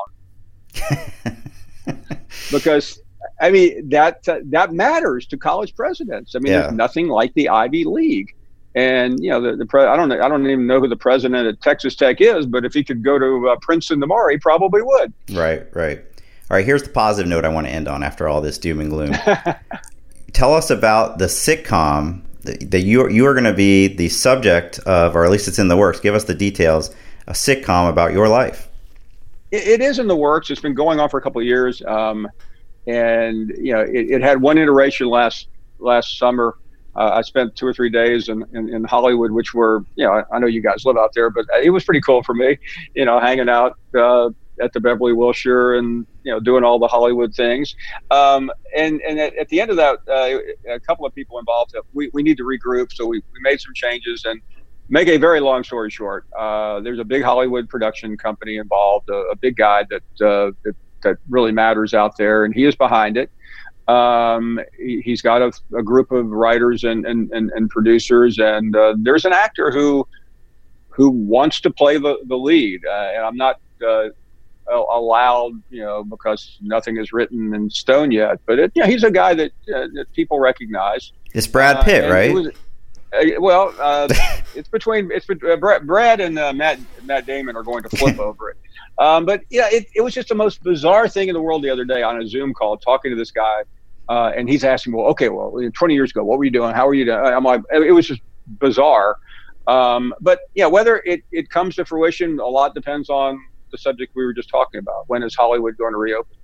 at Brown, because. I mean, that uh, that matters to college presidents. I mean, yeah. There's nothing like the Ivy League. And, you know, the, the pre- I don't know, I don't even know who the president at Texas Tech is, but if he could go to uh, Princeton tomorrow, he probably would. Right, right. All right, here's the positive note I want to end on after all this doom and gloom. Tell us about the sitcom that you, you are going to be the subject of, or at least it's in the works. Give us the details, a sitcom about your life. It, it is in the works. It's been going on for a couple of years. Um, And, you know, it, it had one iteration last last summer. Uh, I spent two or three days in, in, in Hollywood, which were, you know, I, I know you guys live out there, but it was pretty cool for me, you know, hanging out uh, at the Beverly Wilshire and, you know, doing all the Hollywood things. Um, and and at, at the end of that, uh, a couple of people involved, we, we need to regroup. So we, we made some changes, and make a very long story short, uh, there's a big Hollywood production company involved, a, a big guy that, uh, that that really matters out there, and he is behind it. Um, he, he's got a, a group of writers and and, and, and producers, and uh, there's an actor who who wants to play the, the lead, uh, and I'm not uh, allowed, you know, because nothing is written in stone yet, but it, yeah, he's a guy that, uh, that people recognize. It's Brad Pitt, uh, right? Was, uh, well, uh, it's between it's uh, Brad and uh, Matt Matt Damon are going to flip over it. Um, but yeah, it, it was just the most bizarre thing in the world the other day on a Zoom call, talking to this guy, uh, and he's asking, well, okay, well, twenty years ago, what were you doing? How were you doing? I'm like, it was just bizarre. Um, but yeah, whether it, it comes to fruition, a lot depends on the subject we were just talking about. When is Hollywood going to reopen?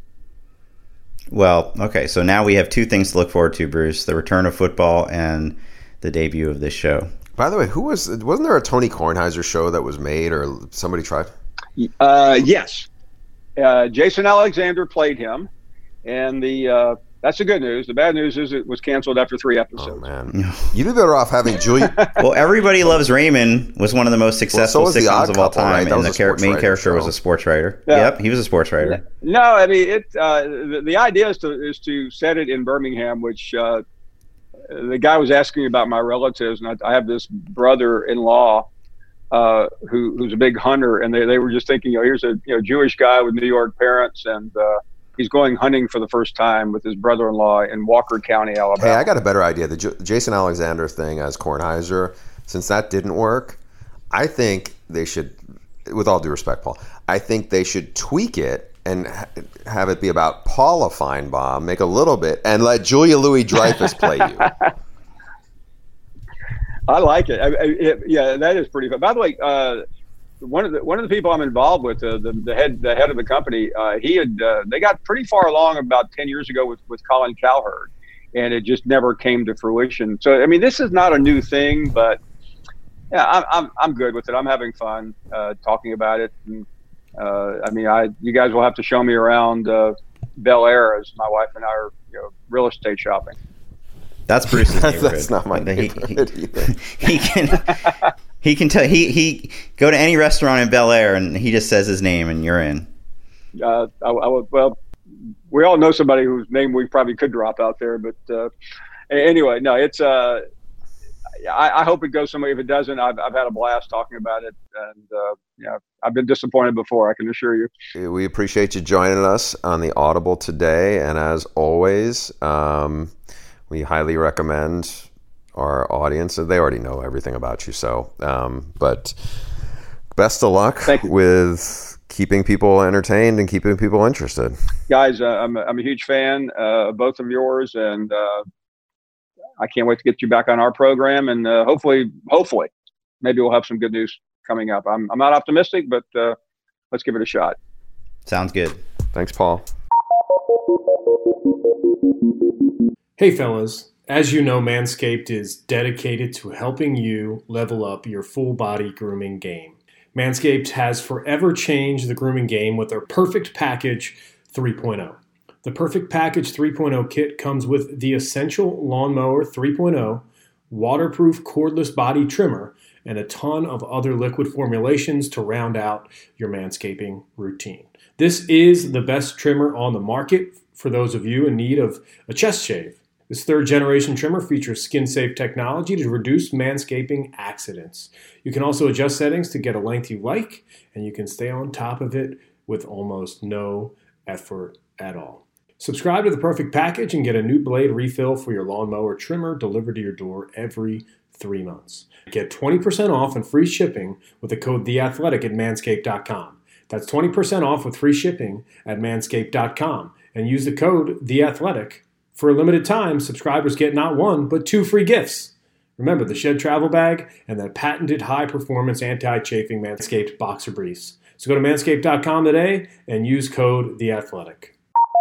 Well, okay, so now we have two things to look forward to, Bruce: the return of football and the debut of this show. By the way, who was wasn't there a Tony Kornheiser show that was made, or somebody tried? Uh, yes, uh, Jason Alexander played him, and the uh, That's the good news. The bad news is it was canceled after three episodes. Oh, man. You'd be better off having Julia. Well, Everybody Loves Raymond was one of the most successful well, so sitcoms of all Couple, time, right? and the char- main character show. was a sports writer. Yeah. Yep, he was a sports writer. No, I mean it. Uh, the, the idea is to is to set it in Birmingham, which uh, the guy was asking me about my relatives, and I, I have this brother-in-law uh, who who's a big hunter, and they, they were just thinking, you know, here's a you know Jewish guy with New York parents, and uh, he's going hunting for the first time with his brother-in-law in Walker County, Alabama. Hey, I got a better idea. The J- Jason Alexander thing as Kornheiser, since that didn't work, I think they should, with all due respect, Paul, I think they should tweak it and ha- have it be about Paula Feinbaum, make a little bit, and let Julia Louis-Dreyfus play you. I like it. I, I, it. Yeah, that is pretty fun. By the way, uh, one of the one of the people I'm involved with, uh, the the head the head of the company, uh, he had uh, they got pretty far along about ten years ago with, with Colin Cowherd, and it just never came to fruition. So I mean, this is not a new thing, but yeah, I'm I'm I'm good with it. I'm having fun uh, talking about it. And, uh, I mean, I you guys will have to show me around uh, Bel Air as my wife and I are you know real estate shopping. That's Bruce's neighborhood. That's not my neighborhood he, either. He, he can he can tell he he go to any restaurant in Bel Air and he just says his name and you're in. Uh, I, I would, well, we all know somebody whose name we probably could drop out there, but uh, anyway, no, it's. Uh, I, I hope it goes somewhere. If it doesn't, I've I've had a blast talking about it, and uh, yeah, I've been disappointed before. I can assure you. We appreciate you joining us on the Audible today, and as always, um, we highly recommend our audience. They already know everything about you, so um, but best of luck with keeping people entertained and keeping people interested. Guys, uh, I'm a, I'm a huge fan uh, of both of yours, and uh, I can't wait to get you back on our program, and uh, hopefully, hopefully, maybe we'll have some good news coming up. I'm I'm not optimistic, but uh, let's give it a shot. Sounds good. Thanks, Paul. Hey, fellas. As you know, Manscaped is dedicated to helping you level up your full body grooming game. Manscaped has forever changed the grooming game with their Perfect Package three point oh. The Perfect Package three point oh kit comes with the Essential Lawnmower three point oh, waterproof cordless body trimmer, and a ton of other liquid formulations to round out your manscaping routine. This is the best trimmer on the market for those of you in need of a chest shave. This third-generation trimmer features skin-safe technology to reduce manscaping accidents. You can also adjust settings to get a length you like, and you can stay on top of it with almost no effort at all. Subscribe to the Perfect Package and get a new blade refill for your lawnmower trimmer delivered to your door every three months. Get twenty percent off and free shipping with the code THEATHLETIC at manscaped dot com. That's twenty percent off with free shipping at manscaped dot com. And use the code THEATHLETIC. For a limited time, subscribers get not one, but two free gifts. Remember the Shed Travel Bag and that patented high-performance anti-chafing Manscaped Boxer Briefs. So go to manscaped dot com today and use code THEATHLETIC.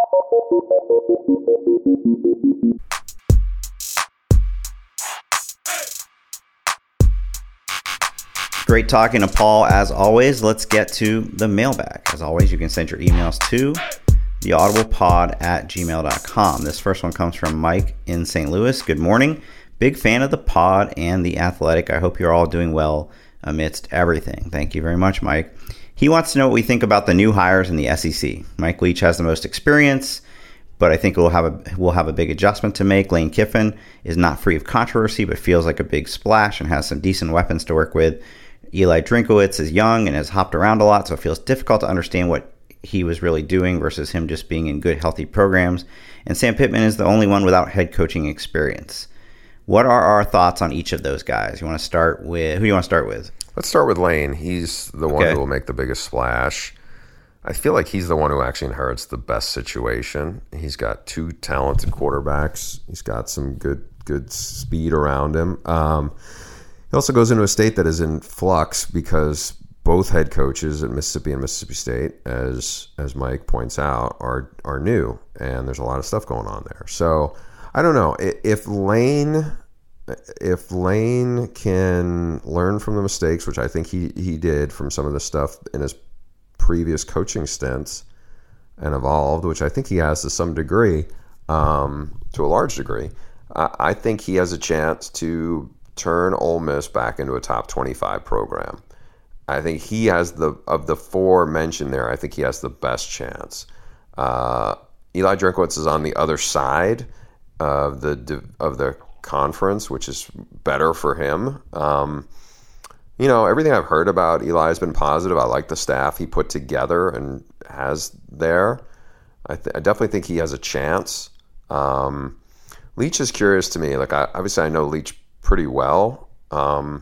Great talking to Paul as always. Let's get to the mailbag. As always, you can send your emails to theaudiblepod at gmail dot com. This first one comes from Mike in Saint Louis. Good morning. Big fan of the pod and the Athletic. I hope you're all doing well amidst everything. Thank you very much, Mike. He wants to know what we think about the new hires in the S E C. Mike Leach has the most experience, but I think we'll have a we'll have a big adjustment to make. Lane Kiffin is not free of controversy, but feels like a big splash and has some decent weapons to work with. Eli Drinkowitz is young and has hopped around a lot, so it feels difficult to understand what he was really doing versus him just being in good, healthy programs. And Sam Pittman is the only one without head coaching experience. What are our thoughts on each of those guys? You want to start with who do you want to start with? Let's start with Lane. He's the one Okay. who will make the biggest splash. I feel like he's the one who actually inherits the best situation. He's got two talented quarterbacks. He's got some good good speed around him. Um, he also goes into a state that is in flux because both head coaches at Mississippi and Mississippi State, as as Mike points out, are are new, and there's a lot of stuff going on there. So I don't know if Lane if Lane can learn from the mistakes, which I think he he did from some of the stuff in his previous coaching stints, and evolved, which I think he has to some degree. um, to a large degree. I, I think he has a chance to turn Ole Miss back into a top twenty-five program. I think he has the, of the four mentioned there, I think he has the best chance. Uh, Eli Drinkwitz is on the other side of the of the conference, which is better for him. Um, you know, everything I've heard about Eli has been positive. I like the staff he put together and has there. I, th- I definitely think he has a chance. Um, Leach is curious to me. Like, I, obviously, I know Leach pretty well. Um,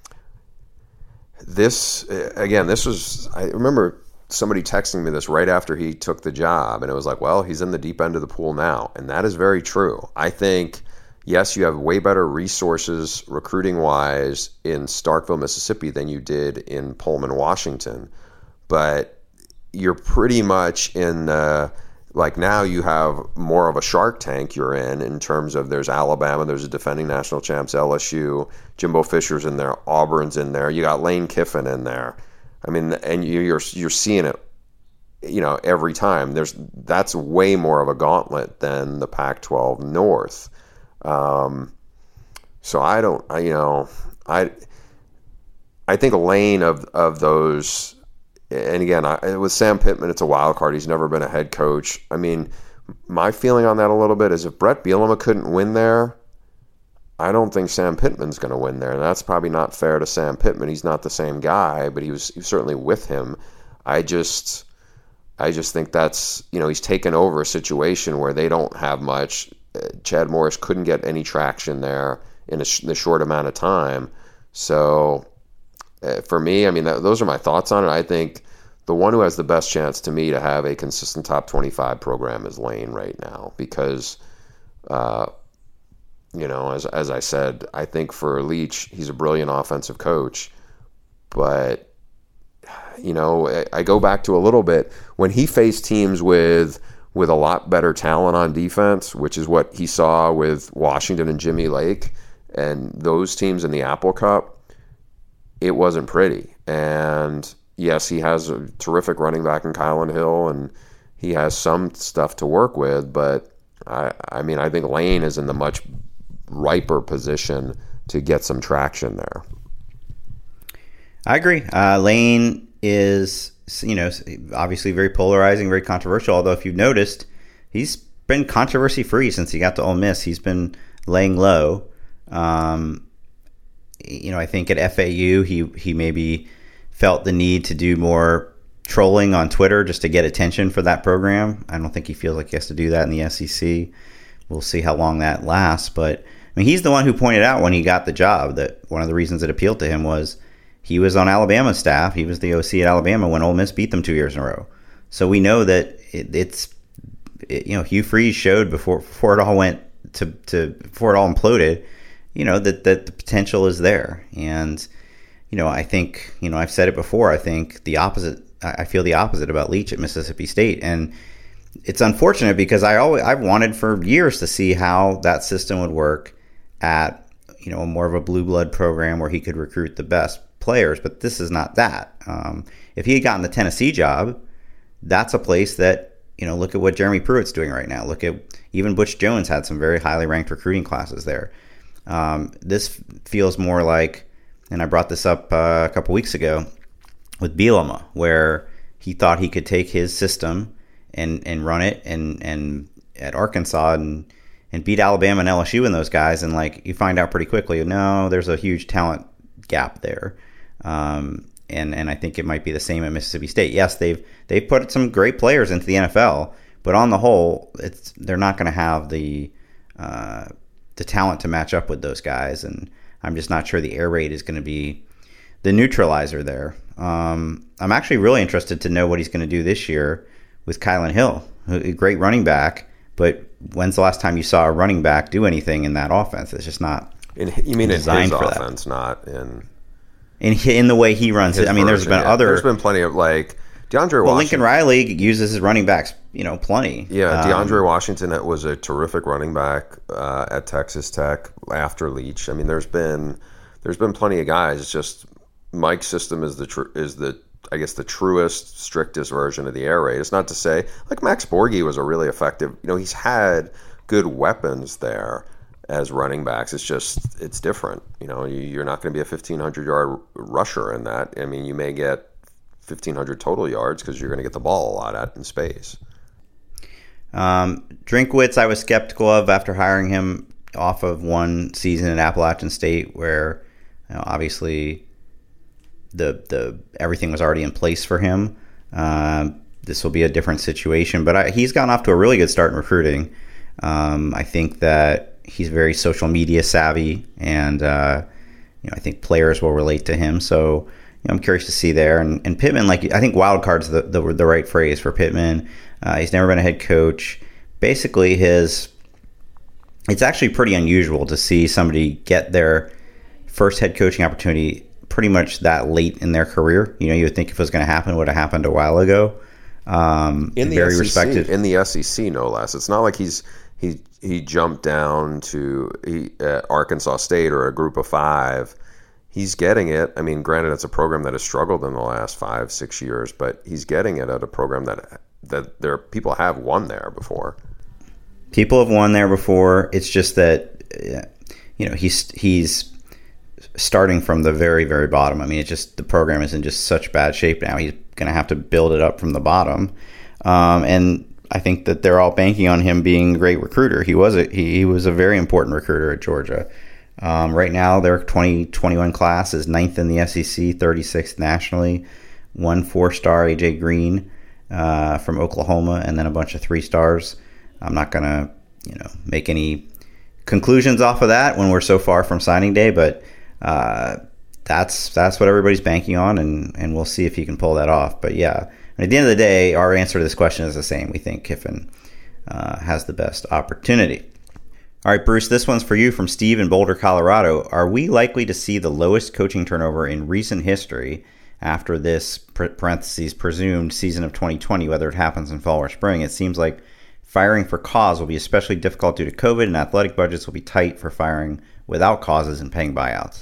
this again, this was. I remember somebody texting me this right after he took the job, and it was like, well, he's in the deep end of the pool now, and that is very true. I think, yes, you have way better resources recruiting-wise in Starkville, Mississippi than you did in Pullman, Washington, but you're pretty much in, uh, like now you have more of a Shark Tank you're in in terms of there's Alabama, there's a defending national champs, L S U, Jimbo Fisher's in there, Auburn's in there, you got Lane Kiffin in there. I mean, and you're you're seeing it, you know, every time. There's that's way more of a gauntlet than the Pac twelve North. Um, so I don't, I, you know, I I think Lane of of those, and again, I, with Sam Pittman, it's a wild card. He's never been a head coach. I mean, my feeling on that a little bit is if Brett Bielema couldn't win there, I don't think Sam Pittman's going to win there. And that's probably not fair to Sam Pittman. He's not the same guy, but he was, he was certainly with him. I just, I just think that's, you know, he's taken over a situation where they don't have much. Uh, Chad Morris couldn't get any traction there in a sh- the short amount of time. So uh, for me, I mean, that, those are my thoughts on it. I think the one who has the best chance to me to have a consistent top twenty-five program is Lane right now because, uh, you know, as as I said, I think for Leach, he's a brilliant offensive coach. But, you know, I, I go back to a little bit. When he faced teams with with a lot better talent on defense, which is what he saw with Washington and Jimmy Lake, and those teams in the Apple Cup, it wasn't pretty. And, yes, he has a terrific running back in Kylan Hill, and he has some stuff to work with. But, I, I mean, I think Lane is in the much riper position to get some traction there. I agree. Uh, Lane is, you know, obviously very polarizing, very controversial. Although if you've noticed, he's been controversy free since he got to Ole Miss. He's been laying low. Um, you know, I think at F A U he he maybe felt the need to do more trolling on Twitter just to get attention for that program. I don't think he feels like he has to do that in the S E C. We'll see how long that lasts, but I mean, he's the one who pointed out when he got the job that one of the reasons it appealed to him was he was on Alabama's staff. He was the O C at Alabama when Ole Miss beat them two years in a row. So we know that it, it's, it, you know, Hugh Freeze showed before before it all went to, to before it all imploded, you know, that, that the potential is there. And, you know, I think, you know, I've said it before, I think the opposite, I feel the opposite about Leach at Mississippi State. And it's unfortunate because I always, I've wanted for years to see how that system would work at, you know, more of a blue blood program where he could recruit the best players, but this is not that. Um, if he had gotten the Tennessee job, that's a place that, you know, look at what Jeremy Pruitt's doing right now. Look at even Butch Jones had some very highly ranked recruiting classes there. Um, this feels more like, and I brought this up uh, a couple weeks ago with Bielema, where he thought he could take his system and, and run it and, and at Arkansas and and beat Alabama and L S U and those guys, and like you find out pretty quickly, no, there's a huge talent gap there, um, and and I think it might be the same at Mississippi State. Yes, they've they've put some great players into the N F L, but on the whole, it's they're not going to have the uh, the talent to match up with those guys, and I'm just not sure the air raid is going to be the neutralizer there. Um, I'm actually really interested to know what he's going to do this year with Kylan Hill, a great running back. But when's the last time you saw a running back do anything in that offense? It's just not. In, you mean designed in his for offense, that. Not in in in the way he runs it. I mean, there's version, been yeah. other. There's been plenty of like DeAndre. Well, Washington. Lincoln Riley uses his running backs, you know, plenty. Yeah, DeAndre um, Washington was a terrific running back uh, at Texas Tech after Leach. I mean, there's been there's been plenty of guys. It's just Mike's system is the tr- is the I guess, the truest, strictest version of the air raid. It's not to say, like, Max Borghi was a really effective, you know, he's had good weapons there as running backs. It's just, it's different. You know, you're not going to be a fifteen hundred yard rusher in that. I mean, you may get fifteen hundred total yards because you're going to get the ball a lot out in space. Um, Drinkwitz, I was skeptical of after hiring him off of one season at Appalachian State where, you know, obviously the the everything was already in place for him. Uh, this will be a different situation, but I, he's gotten off to a really good start in recruiting. Um, I think that he's very social media savvy, and uh, you know, I think players will relate to him. So you know, I'm curious to see there. And, and Pittman, like, I think wild card's the, the the right phrase for Pittman. Uh, he's never been a head coach. Basically, his it's actually pretty unusual to see somebody get their first head coaching opportunity pretty much that late in their career. You know, you would think if it was going to happen, it would have happened a while ago. Um, in the very S E C, respected in the S E C, no less. It's not like he's he he jumped down to he, uh, Arkansas State or a Group of Five. He's getting it. I mean, granted, it's a program that has struggled in the last five, six years, but he's getting it at a program that that there people have won there before. People have won there before. It's just that, you know, he's he's starting from the very, very bottom. I mean, it's just the program is in just such bad shape now. He's going to have to build it up from the bottom. Um, and I think that they're all banking on him being a great recruiter. He was a, he, he was a very important recruiter at Georgia. Um, right now, their twenty twenty-one class is ninth in the S E C, thirty-sixth nationally. One four-star, A J Green uh, from Oklahoma, and then a bunch of three-stars. I'm not going to, you know, make any conclusions off of that when we're so far from signing day, but uh, that's that's what everybody's banking on, and, and we'll see if he can pull that off. But yeah, at the end of the day, our answer to this question is the same. We think Kiffin uh, has the best opportunity. All right, Bruce, this one's for you from Steve in Boulder, Colorado. Are we likely to see the lowest coaching turnover in recent history after this, parentheses, presumed season of twenty twenty, whether it happens in fall or spring? It seems like firing for cause will be especially difficult due to COVID, and athletic budgets will be tight for firing without causes and paying buyouts.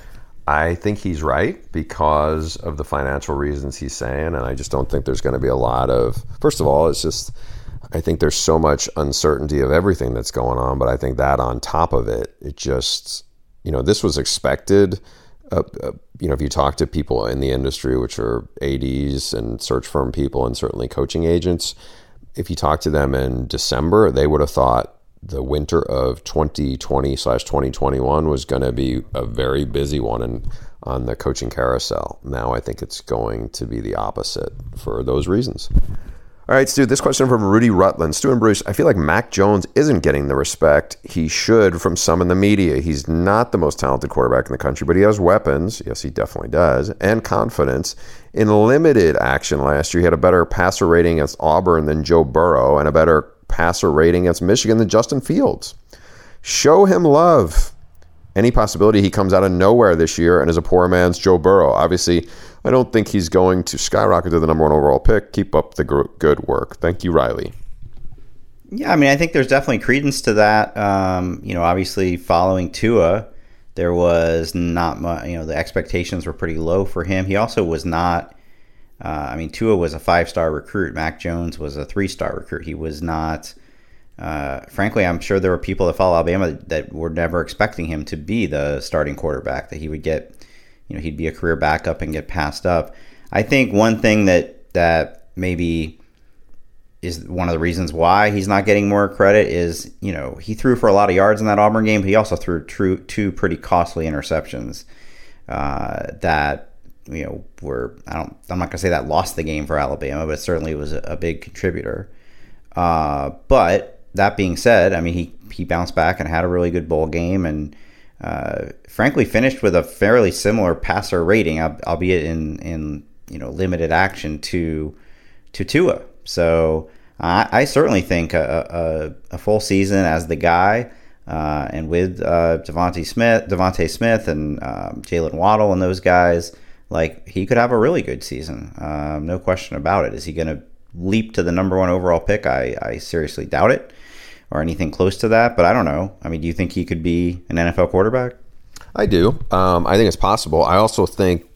I think he's right because of the financial reasons he's saying, and I just don't think there's going to be a lot of, first of all, it's just, I think there's so much uncertainty of everything that's going on, but I think that on top of it, it just, you know, this was expected. Uh, uh, you know, if you talk to people in the industry, which are A Ds and search firm people and certainly coaching agents, if you talk to them in December, they would have thought the winter of twenty twenty slash twenty twenty-one was going to be a very busy one in, on the coaching carousel. Now I think it's going to be the opposite for those reasons. All right, Stu, this question from Rudy Rutland. Stu and Bruce, I feel like Mac Jones isn't getting the respect he should from some in the media. He's not the most talented quarterback in the country, but he has weapons. Yes, he definitely does. And confidence. In limited action last year, he had a better passer rating against Auburn than Joe Burrow and a better passer rating against Michigan than Justin Fields. Show him love. Any possibility he comes out of nowhere this year and is a poor man's Joe Burrow? Obviously, I don't think he's going to skyrocket to the number one overall pick. Keep up the good work. Thank you, Riley. Yeah, I mean, I think there's definitely credence to that. Um, you know, obviously following Tua, there was not much, you know, the expectations were pretty low for him. He also was not, uh, I mean, Tua was a five-star recruit. Mac Jones was a three-star recruit. He was not, uh, frankly, I'm sure there were people that follow Alabama that were never expecting him to be the starting quarterback, that he would get, you know, he'd be a career backup and get passed up. I think one thing that that maybe is one of the reasons why he's not getting more credit is, you know, he threw for a lot of yards in that Auburn game, but he also threw true, two pretty costly interceptions uh, that, you know, were, I don't, I'm not going to say that lost the game for Alabama, but it certainly was a, a big contributor. Uh, but that being said, I mean, he, he bounced back and had a really good bowl game, and Uh, frankly, finished with a fairly similar passer rating, albeit in, in you know limited action to to Tua. So I, I certainly think a, a, a full season as the guy, uh, and with uh, Devontae Smith, Devontae Smith, and um, Jalen Waddle and those guys, like he could have a really good season. Um, no question about it. Is he going to leap to the number one overall pick? I, I seriously doubt it, or anything close to that, but I don't know. I mean, do you think he could be an N F L quarterback? I do. Um, I think it's possible. I also think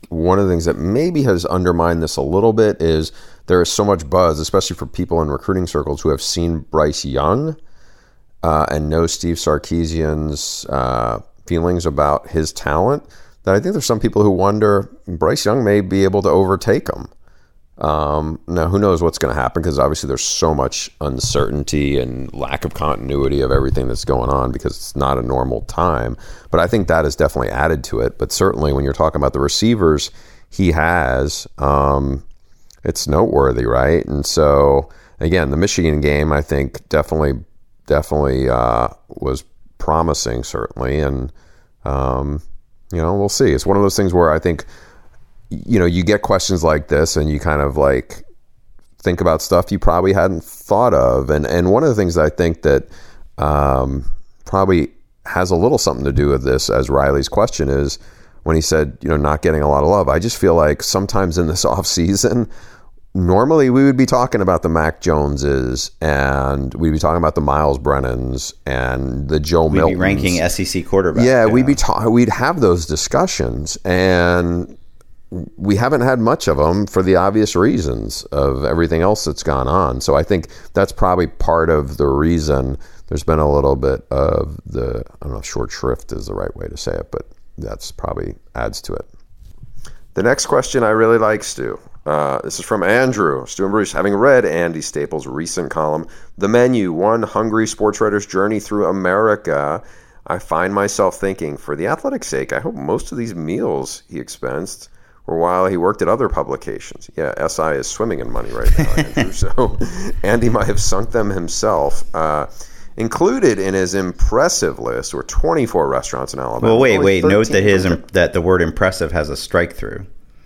one of the things that maybe has undermined this a little bit is there is so much buzz, especially for people in recruiting circles who have seen Bryce Young uh, and know Steve Sarkisian's uh, feelings about his talent, that I think there's some people who wonder Bryce Young may be able to overtake him. Um, now, who knows what's going to happen, because obviously there's so much uncertainty and lack of continuity of everything that's going on because it's not a normal time. But I think that has definitely added to it. But certainly when you're talking about the receivers he has, um, it's noteworthy, right? And so, again, the Michigan game, I think, definitely, definitely uh, was promising, certainly. And, um, you know, we'll see. It's one of those things where I think, you know, you get questions like this and you kind of like think about stuff you probably hadn't thought of. And and one of the things that I think that um, probably has a little something to do with this, as Riley's question, is when he said, you know, not getting a lot of love. I just feel like sometimes in this off season, normally we would be talking about the Mac Joneses and we'd be talking about the Miles Brennans and the Joe We'd Miltons. be ranking S E C quarterbacks. Yeah, yeah, we'd be ta- we'd have those discussions, and we haven't had much of them for the obvious reasons of everything else that's gone on. So I think that's probably part of the reason there's been a little bit of the, I don't know if short shrift is the right way to say it, but that's probably adds to it. The next question I really like, Stu. Uh, this is from Andrew. Stu and Bruce, having read Andy Staples' recent column, The Menu, One Hungry Sports Writer's Journey Through America, I find myself thinking, for the Athletic's sake, I hope most of these meals he expensed or while he worked at other publications. Yeah, S I is swimming in money right now, Andrew. So Andy might have sunk them himself. Uh, included in his impressive list were twenty-four restaurants in Alabama. Well, wait, wait. Note that his from- that the word impressive has a strike through.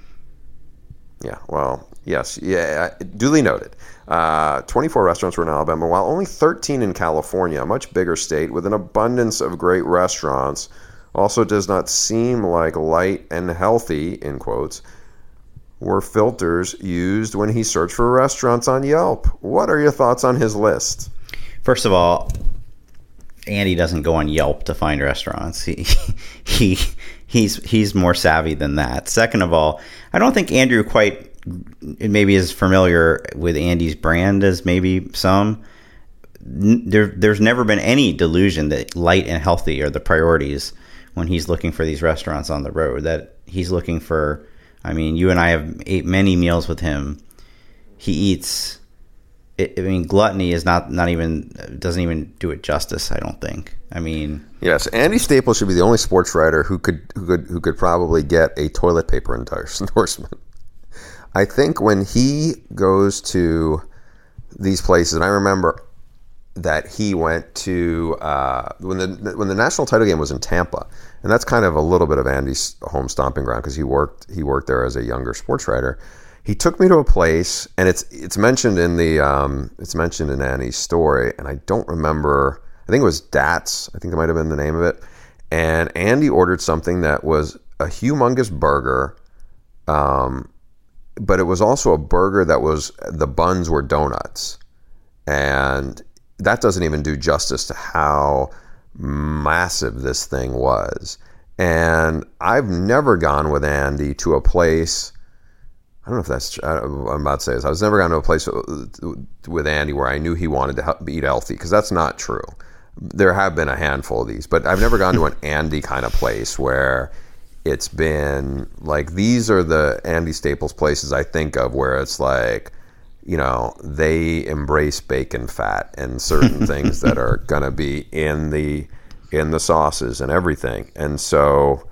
Yeah, well, yes. Yeah, duly noted. Uh, twenty-four restaurants were in Alabama, while only thirteen in California, a much bigger state with an abundance of great restaurants. Also does not seem like light and healthy, in quotes, were filters used when he searched for restaurants on Yelp. What are your thoughts on his list? First of all, Andy doesn't go on Yelp to find restaurants. He he he's he's more savvy than that. Second of all, I don't think Andrew quite maybe is familiar with Andy's brand as maybe some. There there's never been any delusion that light and healthy are the priorities when he's looking for these restaurants on the road. That he's looking for, I mean, you and I have ate many meals with him. He eats, I mean, gluttony is not, not even, doesn't even do it justice, I don't think. I mean... Yes, Andy Staples should be the only sports writer who could who could, who could probably get a toilet paper endorsement. I think when he goes to these places, and I remember that he went to uh, when the when the national title game was in Tampa, and that's kind of a little bit of Andy's home stomping ground because he worked he worked there as a younger sports writer. He took me to a place, and it's it's mentioned in the um, it's mentioned in Andy's story, and I don't remember. I think it was Dats. I think that might have been the name of it. And Andy ordered something that was a humongous burger, um, but it was also a burger that was the buns were donuts, and that doesn't even do justice to how massive this thing was. And I've never gone with Andy to a place, I don't know if that's, I'm about to say this, I was never gone to a place with Andy where I knew he wanted to eat healthy, because that's not true. There have been a handful of these, but I've never gone to an Andy kind of place where it's been like, these are the Andy Staples places I think of where it's like, you know, they embrace bacon fat and certain things that are going to be in the in the sauces and everything. And so,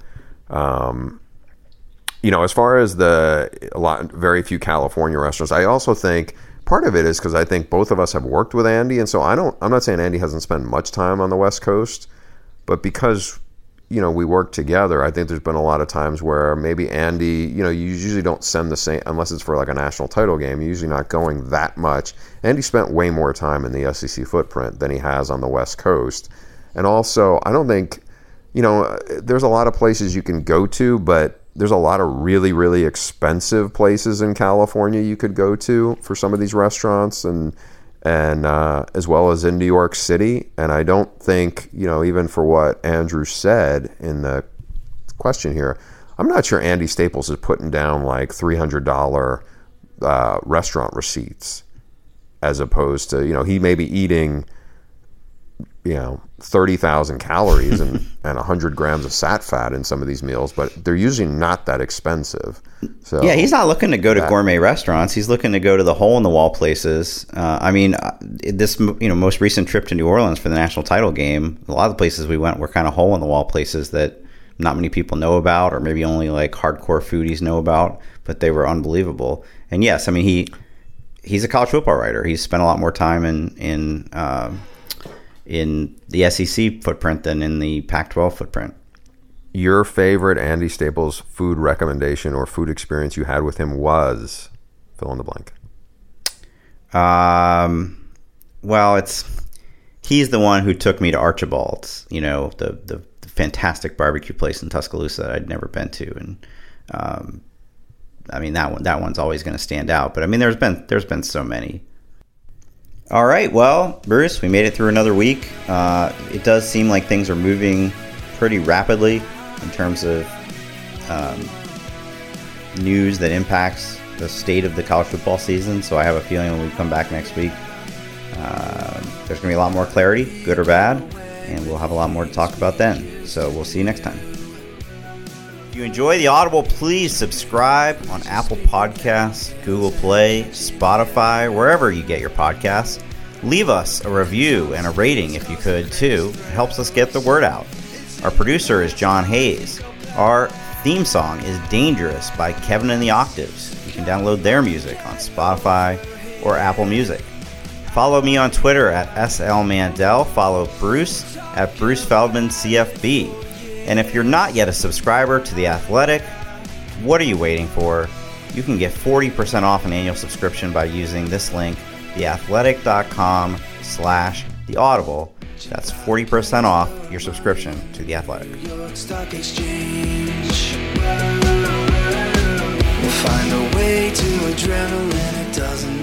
um, you know, as far as the a lot, very few California restaurants, I also think part of it is because I think both of us have worked with Andy, and so I don't. I'm not saying Andy hasn't spent much time on the West Coast, but because, you know, we work together, I think there's been a lot of times where maybe Andy, you know, you usually don't send the same, unless it's for like a national title game, you're usually not going that much. Andy spent way more time in the S E C footprint than he has on the West Coast. And also, I don't think, you know, there's a lot of places you can go to, but there's a lot of really, really expensive places in California you could go to for some of these restaurants, and and uh, as well as in New York City. And I don't think, you know, even for what Andrew said in the question here, I'm not sure Andy Staples is putting down like three hundred dollars uh, restaurant receipts, as opposed to, you know, he may be eating, you know, thirty thousand calories and, and one hundred grams of sat fat in some of these meals, but they're usually not that expensive. So yeah, he's not looking to go to that, gourmet restaurants. He's looking to go to the hole-in-the-wall places. Uh, I mean, this you know most recent trip to New Orleans for the national title game, a lot of the places we went were kind of hole-in-the-wall places that not many people know about, or maybe only like hardcore foodies know about, but they were unbelievable. And yes, I mean, he he's a college football writer. He's spent a lot more time in in uh, in the S E C footprint than in the Pac twelve footprint. Your favorite Andy Staples food recommendation or food experience you had with him was fill in the blank. Um, well, it's he's the one who took me to Archibald's, you know, the the, the fantastic barbecue place in Tuscaloosa that I'd never been to, and um, I mean that one that one's always going to stand out. But I mean, there's been there's been so many. All right, well, Bruce, we made it through another week. Uh, it does seem like things are moving pretty rapidly in terms of um, news that impacts the state of the college football season. So I have a feeling when we come back next week, uh, there's going to be a lot more clarity, good or bad, and we'll have a lot more to talk about then. So we'll see you next time. If you enjoy The Audible, please subscribe on Apple Podcasts, Google Play, Spotify, wherever you get your podcasts. Leave us a review and a rating if you could, too. It helps us get the word out. Our producer is John Hayes. Our theme song is Dangerous by Kevin and the Octaves. You can download their music on Spotify or Apple Music. Follow me on Twitter at S L Mandel. Follow Bruce at Bruce Feldman C F B. And if you're not yet a subscriber to The Athletic, what are you waiting for? You can get forty percent off an annual subscription by using this link, theathletic.com slash the audible. That's forty percent off your subscription to The Athletic. Stock exchange. We'll find a way to adrenaline, it doesn't